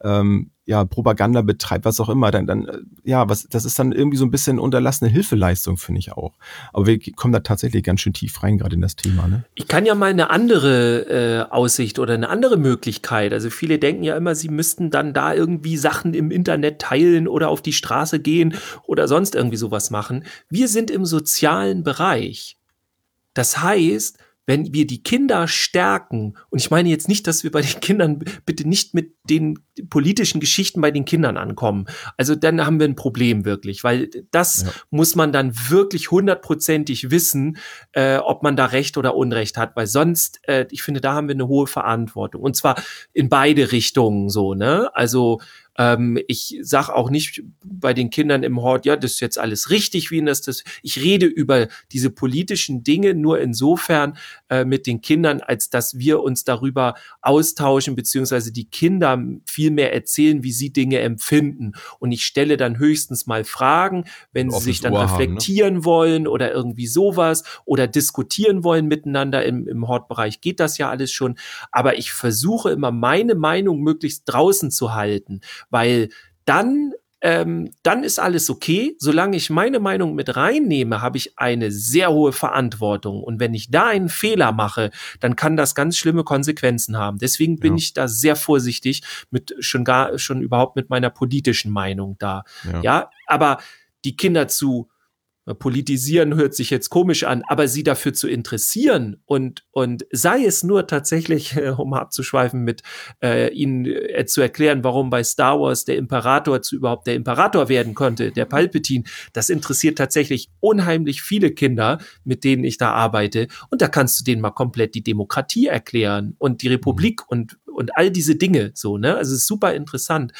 Propaganda betreibt, was auch immer, das ist dann irgendwie so ein bisschen unterlassene Hilfeleistung, finde ich auch. Aber wir kommen da tatsächlich ganz schön tief rein, gerade in das Thema. Ne? Ich kann ja mal eine andere Aussicht oder eine andere Möglichkeit. Also viele denken ja immer, sie müssten dann da irgendwie Sachen im Internet teilen oder auf die Straße gehen oder sonst irgendwie sowas machen. Wir sind im sozialen Bereich. Das heißt, wenn wir die Kinder stärken, und ich meine jetzt nicht, dass wir bei den Kindern bitte nicht mit den politischen Geschichten bei den Kindern ankommen. Also dann haben wir ein Problem wirklich, weil das muss man dann wirklich 100%ig wissen, ob man da Recht oder Unrecht hat, weil sonst, ich finde, da haben wir eine hohe Verantwortung. Und zwar in beide Richtungen so, ne? Also ich sag auch nicht bei den Kindern im Hort, ja, das ist jetzt alles richtig, wie in das. Ich rede über diese politischen Dinge nur insofern mit den Kindern, als dass wir uns darüber austauschen, beziehungsweise die Kinder viel mehr erzählen, wie sie Dinge empfinden. Und ich stelle dann höchstens mal Fragen, wenn sie sich dann reflektieren wollen oder irgendwie sowas oder diskutieren wollen miteinander. Im Hortbereich geht das ja alles schon. Aber ich versuche immer, meine Meinung möglichst draußen zu halten. Weil dann ist alles okay. Solange ich meine Meinung mit reinnehme, habe ich eine sehr hohe Verantwortung. Und wenn ich da einen Fehler mache, dann kann das ganz schlimme Konsequenzen haben. Deswegen bin ich da sehr vorsichtig schon überhaupt mit meiner politischen Meinung da. Ja, aber die Kinder zu politisieren hört sich jetzt komisch an, aber sie dafür zu interessieren und sei es nur tatsächlich, um abzuschweifen, mit ihnen zu erklären, warum bei Star Wars der Imperator überhaupt der Imperator werden konnte, der Palpatine, das interessiert tatsächlich unheimlich viele Kinder, mit denen ich da arbeite, und da kannst du denen mal komplett die Demokratie erklären und die Republik und all diese Dinge so, ne? Also es ist super interessant.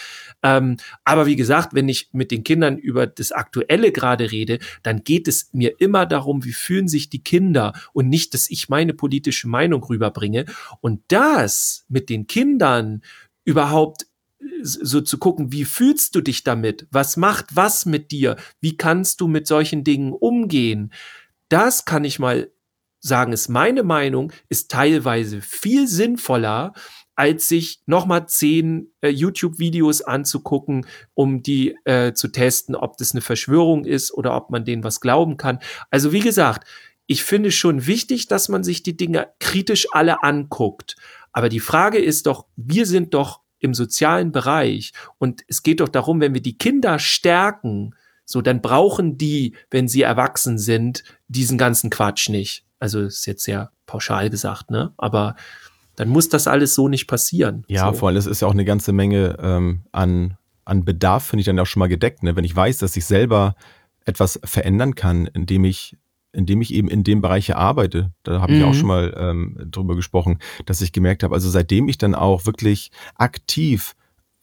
Aber wie gesagt, wenn ich mit den Kindern über das Aktuelle gerade rede, dann geht es mir immer darum, wie fühlen sich die Kinder und nicht, dass ich meine politische Meinung rüberbringe. Und das mit den Kindern überhaupt so zu gucken, wie fühlst du dich damit? Was macht was mit dir? Wie kannst du mit solchen Dingen umgehen? Das kann ich mal sagen, ist meine Meinung, ist teilweise viel sinnvoller, als sich nochmal 10 YouTube-Videos anzugucken, um die zu testen, ob das eine Verschwörung ist oder ob man denen was glauben kann. Also wie gesagt, ich finde schon wichtig, dass man sich die Dinge kritisch alle anguckt. Aber die Frage ist doch, wir sind doch im sozialen Bereich und es geht doch darum, wenn wir die Kinder stärken, so dann brauchen die, wenn sie erwachsen sind, diesen ganzen Quatsch nicht. Also ist jetzt sehr pauschal gesagt, ne? Aber dann muss das alles so nicht passieren. Ja, so. Vor allem, es ist ja auch eine ganze Menge an Bedarf, finde ich dann auch schon mal gedeckt. Ne? Wenn ich weiß, dass ich selber etwas verändern kann, indem ich eben in dem Bereich arbeite, da habe ich auch schon mal drüber gesprochen, dass ich gemerkt habe, also seitdem ich dann auch wirklich aktiv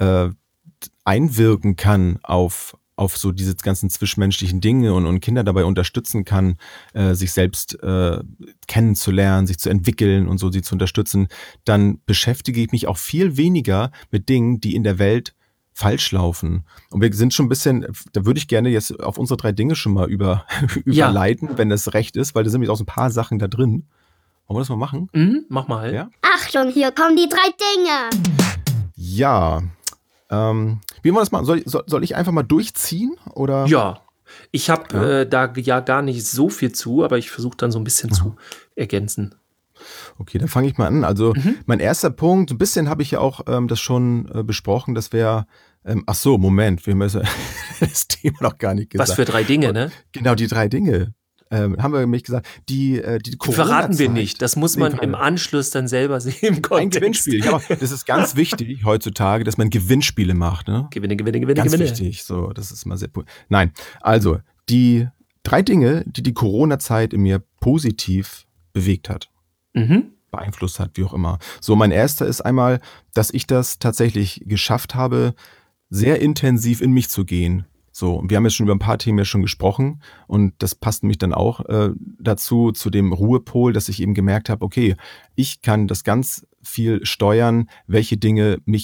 einwirken kann auf so diese ganzen zwischenmenschlichen Dinge und Kinder dabei unterstützen kann, sich selbst kennenzulernen, sich zu entwickeln und so sie zu unterstützen, dann beschäftige ich mich auch viel weniger mit Dingen, die in der Welt falsch laufen. Und wir sind schon ein bisschen, da würde ich gerne jetzt auf unsere 3 Dinge schon mal überleiten, wenn das recht ist, weil da sind nämlich auch so ein paar Sachen da drin. Wollen wir das mal machen? Mach mal. Ja? Achtung, hier kommen die 3 Dinge. Ja, wie wollen wir das machen? Soll ich einfach mal durchziehen? Oder? Ja, ich habe da ja gar nicht so viel zu, aber ich versuche dann so ein bisschen zu ergänzen. Okay, dann fange ich mal an. Also mein erster Punkt, ein bisschen habe ich ja auch das schon besprochen, das wäre, Moment, wir haben das Thema noch gar nicht gesagt. Was für 3 Dinge, ne? Genau, die 3 Dinge. Haben wir nämlich gesagt, die Corona-Zeit. Verraten wir nicht, das muss man im Anschluss dann selber sehen im Kontext. Ein Gewinnspiel, ja, das ist ganz wichtig heutzutage, dass man Gewinnspiele macht. Ne? Gewinne. Ganz wichtig, so, das ist mal sehr Nein, also, die 3 Dinge, die Corona-Zeit in mir positiv bewegt hat, beeinflusst hat, wie auch immer. So, mein erster ist einmal, dass ich das tatsächlich geschafft habe, sehr intensiv in mich zu gehen. So, und wir haben jetzt schon über ein paar Themen ja schon gesprochen und das passt nämlich dann auch dazu, zu dem Ruhepol, dass ich eben gemerkt habe, okay, ich kann das ganz viel steuern, welche Dinge mich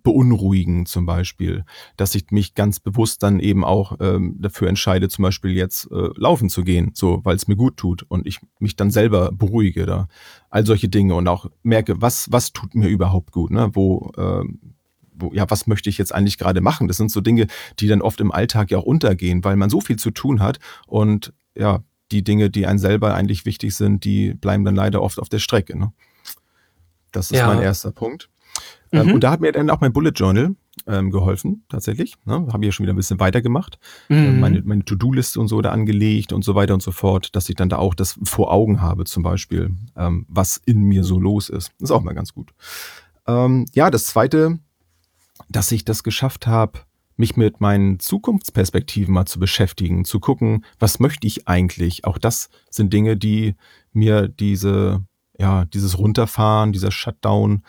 beunruhigen zum Beispiel, dass ich mich ganz bewusst dann eben auch dafür entscheide, zum Beispiel jetzt laufen zu gehen, so, weil es mir gut tut und ich mich dann selber beruhige da. All solche Dinge und auch merke, was tut mir überhaupt gut, ne? Was möchte ich jetzt eigentlich gerade machen? Das sind so Dinge, die dann oft im Alltag ja auch untergehen, weil man so viel zu tun hat und ja, die Dinge, die einem selber eigentlich wichtig sind, die bleiben dann leider oft auf der Strecke, ne? Das ist mein erster Punkt. Und da hat mir dann auch mein Bullet Journal geholfen, tatsächlich. Ne? Habe ich ja schon wieder ein bisschen weitergemacht. Meine To-Do-Liste und so da angelegt und so weiter und so fort, dass ich dann da auch das vor Augen habe, zum Beispiel, was in mir so los ist. Das ist auch mal ganz gut. Das Zweite, dass ich das geschafft habe, mich mit meinen Zukunftsperspektiven mal zu beschäftigen, zu gucken, was möchte ich eigentlich? Auch das sind Dinge, die mir dieses Runterfahren, dieser Shutdown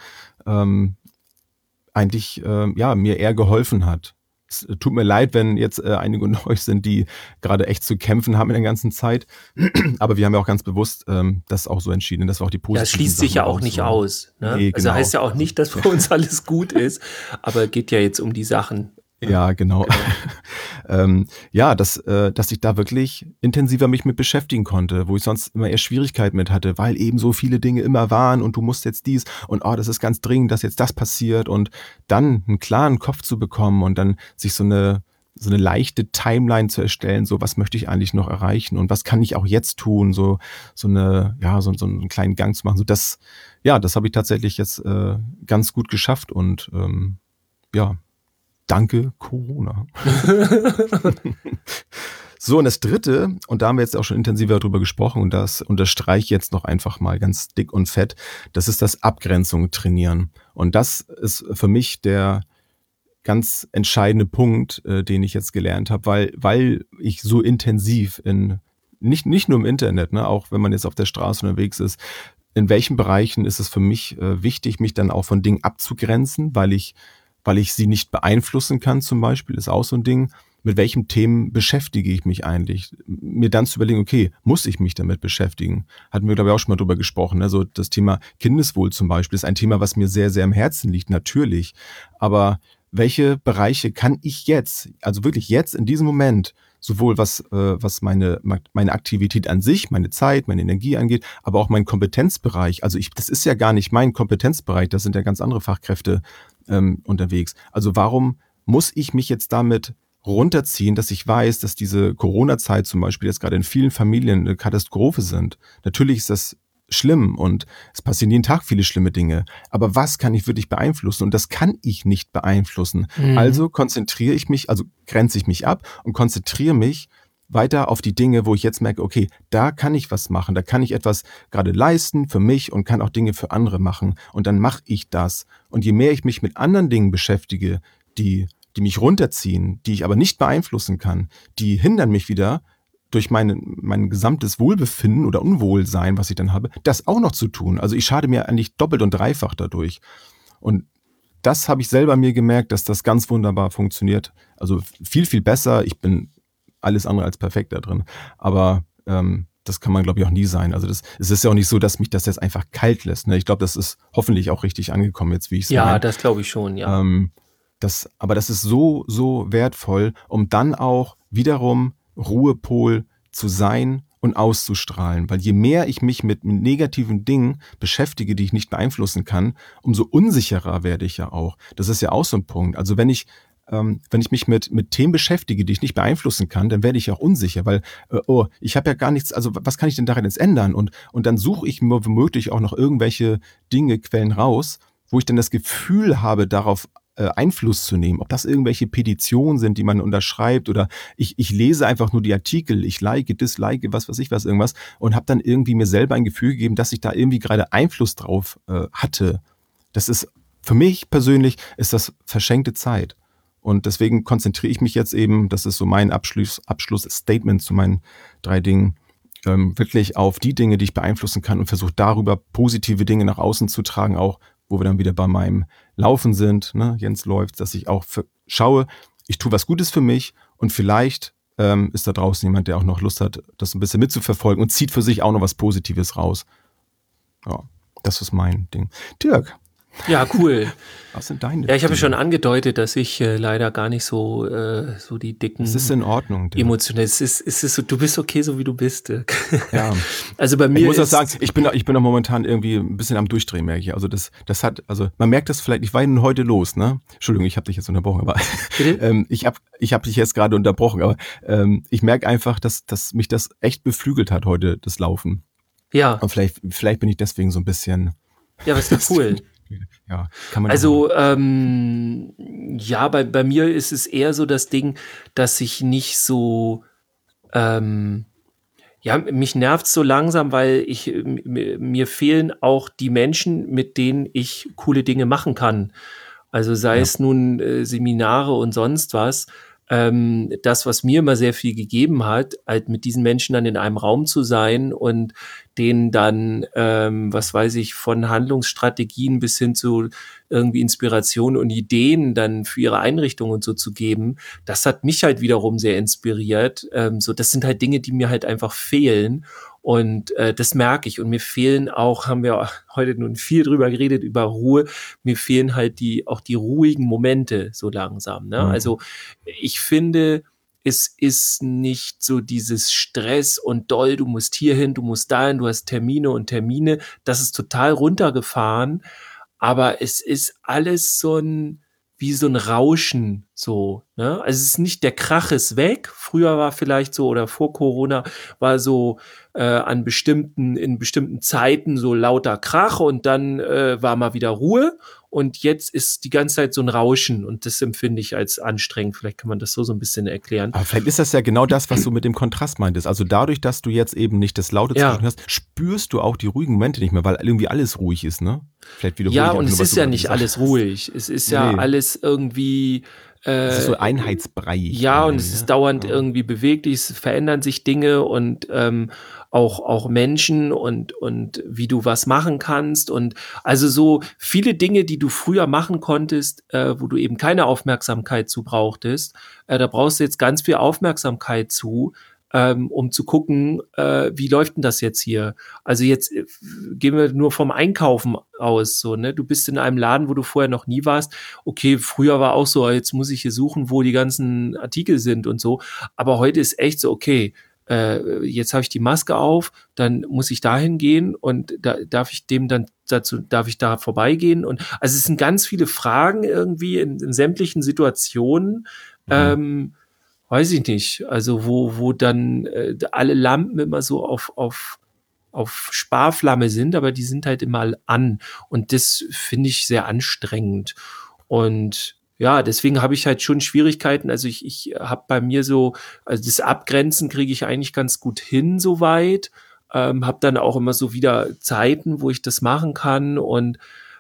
mir eher geholfen hat. Es tut mir leid, wenn jetzt einige unter euch sind, die gerade echt zu kämpfen haben in der ganzen Zeit. Aber wir haben ja auch ganz bewusst das auch so entschieden, dass wir auch die positiven Das schließt sich ja auch nicht aus. Ne? Nee, also heißt ja auch nicht, dass für uns alles gut ist, aber geht ja jetzt um die Sachen. Ja, genau. Dass ich da wirklich intensiver mich mit beschäftigen konnte, wo ich sonst immer eher Schwierigkeiten mit hatte, weil eben so viele Dinge immer waren und du musst jetzt dies und das ist ganz dringend, dass jetzt das passiert und dann einen klaren Kopf zu bekommen und dann sich so eine leichte Timeline zu erstellen, so was möchte ich eigentlich noch erreichen und was kann ich auch jetzt tun, so einen kleinen Gang zu machen. So das habe ich tatsächlich jetzt ganz gut geschafft und danke Corona. So, und das Dritte, und da haben wir jetzt auch schon intensiver drüber gesprochen, und das unterstreiche ich jetzt noch einfach mal ganz dick und fett, das ist das Abgrenzung trainieren. Und das ist für mich der ganz entscheidende Punkt, den ich jetzt gelernt habe, weil ich so intensiv nicht nur im Internet, ne, auch wenn man jetzt auf der Straße unterwegs ist, in welchen Bereichen ist es für mich wichtig, mich dann auch von Dingen abzugrenzen, weil ich sie nicht beeinflussen kann zum Beispiel, ist auch so ein Ding. Mit welchen Themen beschäftige ich mich eigentlich? Mir dann zu überlegen, okay, muss ich mich damit beschäftigen? Hatten wir, glaube ich, auch schon mal drüber gesprochen. Also das Thema Kindeswohl zum Beispiel ist ein Thema, was mir sehr, sehr am Herzen liegt, natürlich. Aber welche Bereiche kann ich jetzt, also wirklich jetzt in diesem Moment, sowohl was meine Aktivität an sich, meine Zeit, meine Energie angeht, aber auch mein Kompetenzbereich. Also das ist ja gar nicht mein Kompetenzbereich, das sind ja ganz andere Fachkräfte unterwegs. Also warum muss ich mich jetzt damit runterziehen, dass ich weiß, dass diese Corona-Zeit zum Beispiel jetzt gerade in vielen Familien eine Katastrophe sind? Natürlich ist das schlimm und es passieren jeden Tag viele schlimme Dinge. Aber was kann ich wirklich beeinflussen? Und das kann ich nicht beeinflussen. Also grenze ich mich ab und konzentriere mich weiter auf die Dinge, wo ich jetzt merke, okay, da kann ich was machen, da kann ich etwas gerade leisten für mich und kann auch Dinge für andere machen. Und dann mache ich das. Und je mehr ich mich mit anderen Dingen beschäftige, die mich runterziehen, die ich aber nicht beeinflussen kann, die hindern mich wieder, durch mein gesamtes Wohlbefinden oder Unwohlsein, was ich dann habe, das auch noch zu tun. Also ich schade mir eigentlich doppelt und dreifach dadurch. Und das habe ich selber mir gemerkt, dass das ganz wunderbar funktioniert. Also viel, viel besser. Ich bin alles andere als perfekt da drin. Aber das kann man, glaube ich, auch nie sein. Also es ist ja auch nicht so, dass mich das jetzt einfach kalt lässt. Ne? Ich glaube, das ist hoffentlich auch richtig angekommen jetzt, wie ich es meine. Ja, das glaube ich schon, ja. Aber das ist so, so wertvoll, um dann auch wiederum Ruhepol zu sein und auszustrahlen. Weil je mehr ich mich mit negativen Dingen beschäftige, die ich nicht beeinflussen kann, umso unsicherer werde ich ja auch. Das ist ja auch so ein Punkt. Also wenn ich mich mit Themen beschäftige, die ich nicht beeinflussen kann, dann werde ich auch unsicher, weil, ich habe ja gar nichts, also was kann ich denn daran jetzt ändern? Und dann suche ich mir womöglich auch noch irgendwelche Dinge, Quellen raus, wo ich dann das Gefühl habe, darauf Einfluss zu nehmen. Ob das irgendwelche Petitionen sind, die man unterschreibt oder ich lese einfach nur die Artikel, ich dislike, was weiß ich was, irgendwas und habe dann irgendwie mir selber ein Gefühl gegeben, dass ich da irgendwie gerade Einfluss drauf hatte. Das ist, für mich persönlich, ist das verschenkte Zeit. Und deswegen konzentriere ich mich jetzt eben, das ist so mein Abschlussstatement zu meinen 3 Dingen, wirklich auf die Dinge, die ich beeinflussen kann und versuche darüber positive Dinge nach außen zu tragen, auch wo wir dann wieder bei meinem Laufen sind, ne? Jens läuft, dass ich auch schaue, ich tue was Gutes für mich und vielleicht ist da draußen jemand, der auch noch Lust hat, das ein bisschen mitzuverfolgen und zieht für sich auch noch was Positives raus. Ja, das ist mein Ding. Dirk, Ja, cool. Was sind deine? Ja, ich habe schon angedeutet, dass ich leider gar nicht so die dicken. Es ist in Ordnung. Emotionell. Es ist so, du bist okay, so wie du bist. Ja. Also bei mir ich muss auch sagen, ich bin auch momentan irgendwie ein bisschen am Durchdrehen, merke ich. Also also man merkt das vielleicht, ich war nun heute los, ne? Entschuldigung, ich habe dich jetzt unterbrochen, aber ich hab dich jetzt gerade unterbrochen, aber ich merke einfach, dass mich das echt beflügelt hat heute, das Laufen. Ja. Und vielleicht bin ich deswegen so ein bisschen. Ja, was ist doch cool. Ja, kann man also ja, bei mir ist es eher so das Ding, dass ich nicht so ja, mich nervt's so langsam, weil mir fehlen auch die Menschen, mit denen ich coole Dinge machen kann. Also sei es nun Seminare und sonst was. Das, was mir immer sehr viel gegeben hat, halt mit diesen Menschen dann in einem Raum zu sein und denen dann, was weiß ich, von Handlungsstrategien bis hin zu irgendwie Inspiration und Ideen dann für ihre Einrichtung und so zu geben, das hat mich halt wiederum sehr inspiriert. So, das sind halt Dinge, die mir halt einfach fehlen. Und das merke ich. Und mir fehlen auch, haben wir heute nun viel drüber geredet, über Ruhe, mir fehlen halt auch die ruhigen Momente so langsam. Ne? Also ich finde, es ist nicht so dieses Stress und doll, du musst hierhin, du musst dahin, du hast Termine und Termine. Das ist total runtergefahren. Aber es ist alles wie so ein Rauschen, so, ne? Also es ist nicht, der Krach ist weg. Früher war vielleicht so, oder vor Corona war so in bestimmten Zeiten so lauter Krach und dann war mal wieder Ruhe. Und jetzt ist die ganze Zeit so ein Rauschen und das empfinde ich als anstrengend. Vielleicht kann man das so ein bisschen erklären. Aber vielleicht ist das ja genau das, was du mit dem Kontrast meintest. Also dadurch, dass du jetzt eben nicht das laute Zeichen hast, spürst du auch die ruhigen Momente nicht mehr, weil irgendwie alles ruhig ist, ne? Vielleicht ja, und es ist ja nicht alles ruhig. Es ist ja alles irgendwie es ist so Einheitsbrei. Ja, und es ist dauernd irgendwie beweglich, es verändern sich Dinge und auch Menschen und wie du was machen kannst und also so viele Dinge, die du früher machen konntest, wo du eben keine Aufmerksamkeit zu brauchtest, da brauchst du jetzt ganz viel Aufmerksamkeit zu, um zu gucken, wie läuft denn das jetzt hier? Also jetzt gehen wir nur vom Einkaufen aus, so, ne? Du bist in einem Laden, wo du vorher noch nie warst. Okay, früher war auch so, jetzt muss ich hier suchen, wo die ganzen Artikel sind und so. Aber heute ist echt so, okay, jetzt habe ich die Maske auf, dann muss ich dahin gehen und darf ich da vorbeigehen? Und also es sind ganz viele Fragen irgendwie in sämtlichen Situationen. Weiß ich nicht, also wo dann alle Lampen immer so auf Sparflamme sind, aber die sind halt immer an und das finde ich sehr anstrengend und ja, deswegen habe ich halt schon Schwierigkeiten, also ich habe bei mir so, also das Abgrenzen kriege ich eigentlich ganz gut hin soweit, habe dann auch immer so wieder Zeiten, wo ich das machen kann und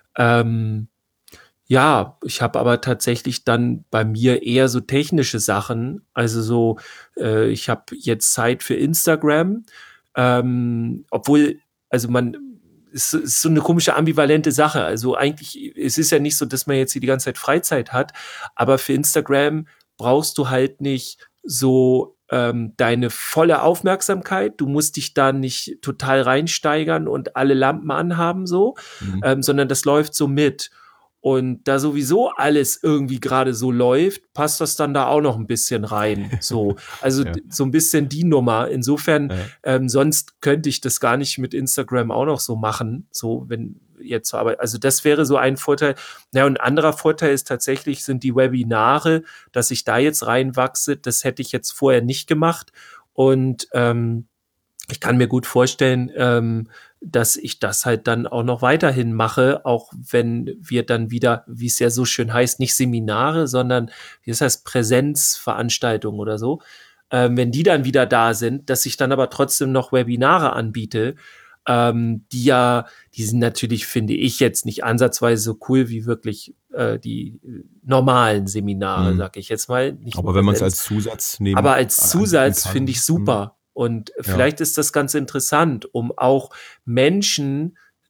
ja, ich habe aber tatsächlich dann bei mir eher so technische Sachen. Also so, ich habe jetzt Zeit für Instagram, obwohl, also es ist so eine komische ambivalente Sache. Also eigentlich, es ist ja nicht so, dass man jetzt hier die ganze Zeit Freizeit hat, aber für Instagram brauchst du halt nicht so deine volle Aufmerksamkeit. Du musst dich da nicht total reinsteigern und alle Lampen anhaben so, sondern das läuft so mit. Und da sowieso alles irgendwie gerade so läuft, passt das dann da auch noch ein bisschen rein. So, also so ein bisschen die Nummer. Insofern, sonst könnte ich das gar nicht mit Instagram auch noch so machen. So, wenn jetzt, aber also das wäre so ein Vorteil. Ja, und ein anderer Vorteil ist tatsächlich, sind die Webinare, dass ich da jetzt reinwachse. Das hätte ich jetzt vorher nicht gemacht. Und ich kann mir gut vorstellen, dass ich das halt dann auch noch weiterhin mache, auch wenn wir dann wieder, wie es ja so schön heißt, nicht Seminare, sondern wie es heißt, Präsenzveranstaltungen oder so, wenn die dann wieder da sind, dass ich dann aber trotzdem noch Webinare anbiete, die sind natürlich, finde ich, jetzt nicht ansatzweise so cool wie wirklich die normalen Seminare, sag ich jetzt mal. Nicht aber wenn man es als Zusatz nehmen aber als Zusatz finde ich super. Und vielleicht ist das ganz interessant, um auch Menschen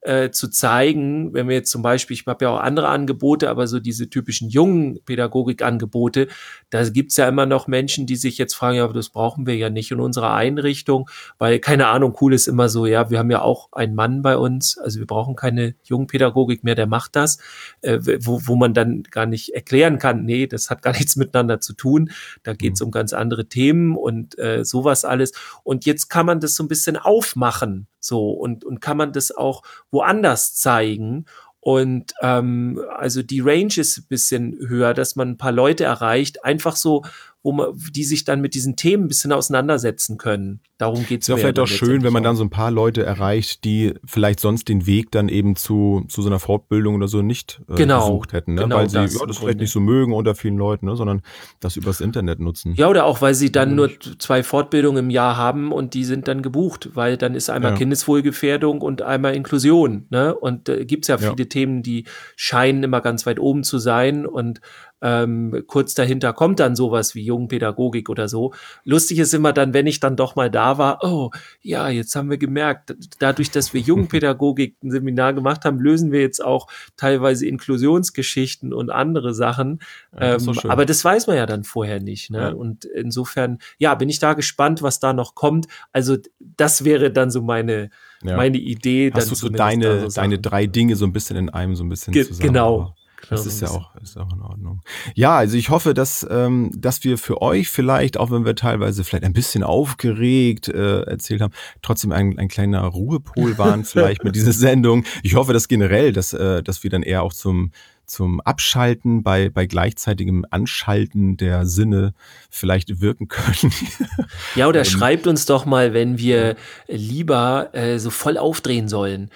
zu zeigen, wenn wir jetzt zum Beispiel, ich habe ja auch andere Angebote, aber so diese typischen jungen Pädagogikangebote, da gibt's ja immer noch Menschen, die sich jetzt fragen, ja, das brauchen wir ja nicht in unserer Einrichtung, weil, keine Ahnung, cool ist immer so, ja, wir haben ja auch einen Mann bei uns, also wir brauchen keine Jugendpädagogik mehr, der macht das, wo man dann gar nicht erklären kann, nee, das hat gar nichts miteinander zu tun, da geht's um ganz andere Themen und sowas alles. Und jetzt kann man das so ein bisschen aufmachen, so, und kann man das auch woanders zeigen. Und also die Range ist ein bisschen höher, dass man ein paar Leute erreicht, einfach so, die sich dann mit diesen Themen ein bisschen auseinandersetzen können. Darum geht's. Ist ja vielleicht auch schön, wenn man dann so ein paar Leute erreicht, die vielleicht sonst den Weg dann eben zu so einer Fortbildung oder so nicht gesucht hätten, ne? Genau, weil sie das vielleicht nicht so mögen unter vielen Leuten, ne? Sondern das übers Internet nutzen. Ja, oder auch, weil sie dann nur 2 Fortbildungen im Jahr haben und die sind dann gebucht, weil dann ist einmal Kindeswohlgefährdung und einmal Inklusion, ne? Und gibt's ja viele Themen, die scheinen immer ganz weit oben zu sein und kurz dahinter kommt dann sowas wie Jugendpädagogik oder so. Lustig ist immer dann, wenn ich dann doch mal da war, oh, ja, jetzt haben wir gemerkt, dadurch, dass wir Jugendpädagogik ein Seminar gemacht haben, lösen wir jetzt auch teilweise Inklusionsgeschichten und andere Sachen. Ja, aber das weiß man ja dann vorher nicht, ne? Ja. Und insofern, ja, bin ich da gespannt, was da noch kommt. Also das wäre dann so meine Idee. Hast du so deine 3 Dinge so ein bisschen in einem, so ein bisschen zusammen? Genau. Das ist ja auch in Ordnung. Ja, also ich hoffe, dass wir für euch vielleicht, auch wenn wir teilweise vielleicht ein bisschen aufgeregt erzählt haben, trotzdem ein kleiner Ruhepol waren vielleicht mit dieser Sendung. Ich hoffe, dass generell, dass wir dann eher auch zum Abschalten bei gleichzeitigem Anschalten der Sinne vielleicht wirken können. Ja, oder schreibt uns doch mal, wenn wir lieber so voll aufdrehen sollen.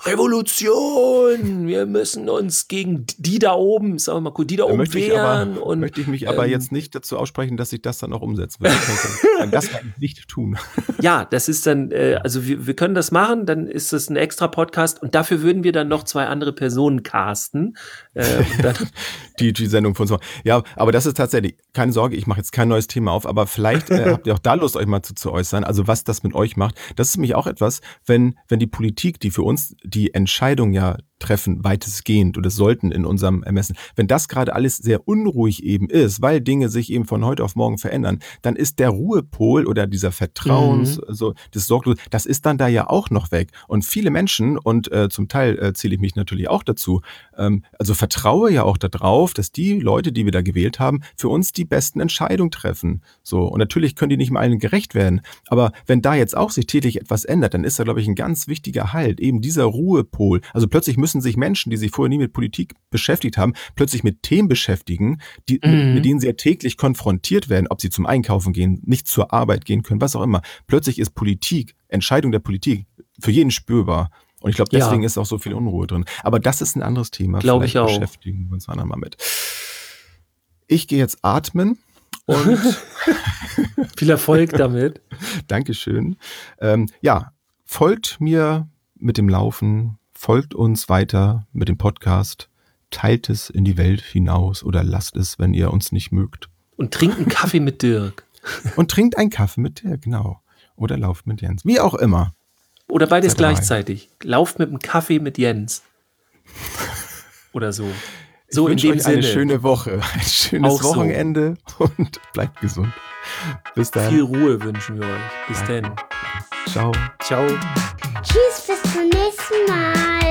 Revolution! Wir müssen uns gegen die da oben, sagen wir mal cool, die da oben wehren. Möchte ich mich aber jetzt nicht dazu aussprechen, dass ich das dann auch umsetzen will. Das kann ich nicht tun. Ja, das ist dann, also wir können das machen, dann ist das ein extra Podcast und dafür würden wir dann noch 2 andere Personen casten. Dann die Sendung von uns. Ja, aber das ist tatsächlich, keine Sorge, ich mache jetzt kein neues Thema auf, aber vielleicht habt ihr auch da Lust, euch mal zu äußern, also was das mit euch macht. Das ist nämlich auch etwas, wenn die Politik, die für uns die Entscheidung ja treffen, weitestgehend, oder sollten in unserem Ermessen. Wenn das gerade alles sehr unruhig eben ist, weil Dinge sich eben von heute auf morgen verändern, dann ist der Ruhepol oder dieser Vertrauens, so das Sorglos, das ist dann da ja auch noch weg. Und viele Menschen, und zum Teil zähle ich mich natürlich auch dazu, also vertraue ja auch darauf, dass die Leute, die wir da gewählt haben, für uns die besten Entscheidungen treffen. So, und natürlich können die nicht mal allen gerecht werden. Aber wenn da jetzt auch sich täglich etwas ändert, dann ist da, glaube ich, ein ganz wichtiger Halt, eben dieser Ruhepol. Also plötzlich müssen sich Menschen, die sich vorher nie mit Politik beschäftigt haben, plötzlich mit Themen beschäftigen, mit denen sie ja täglich konfrontiert werden, ob sie zum Einkaufen gehen, nicht zur Arbeit gehen können, was auch immer. Plötzlich ist Entscheidung der Politik für jeden spürbar. Und ich glaube, deswegen ist auch so viel Unruhe drin. Aber das ist ein anderes Thema. Glaube ich auch. Beschäftigen wir uns andermal mit. Ich gehe jetzt atmen. Und viel Erfolg damit. Dankeschön. Folgt mir mit dem Laufen, folgt uns weiter mit dem Podcast, teilt es in die Welt hinaus oder lasst es, wenn ihr uns nicht mögt. Und trinkt einen Kaffee mit Dirk. Und trinkt einen Kaffee mit Dirk, genau. Oder lauft mit Jens, wie auch immer. Oder beides gleichzeitig. Lauft mit einem Kaffee mit Jens. Oder so. So in dem euch Sinne. Eine schööne Woche, ein schönes Wochenende und bleibt gesund. Bis dann. Viel Ruhe wünschen wir euch. Bis dann. Ciao. Ciao. Tschüss, bis zum nächsten Mal.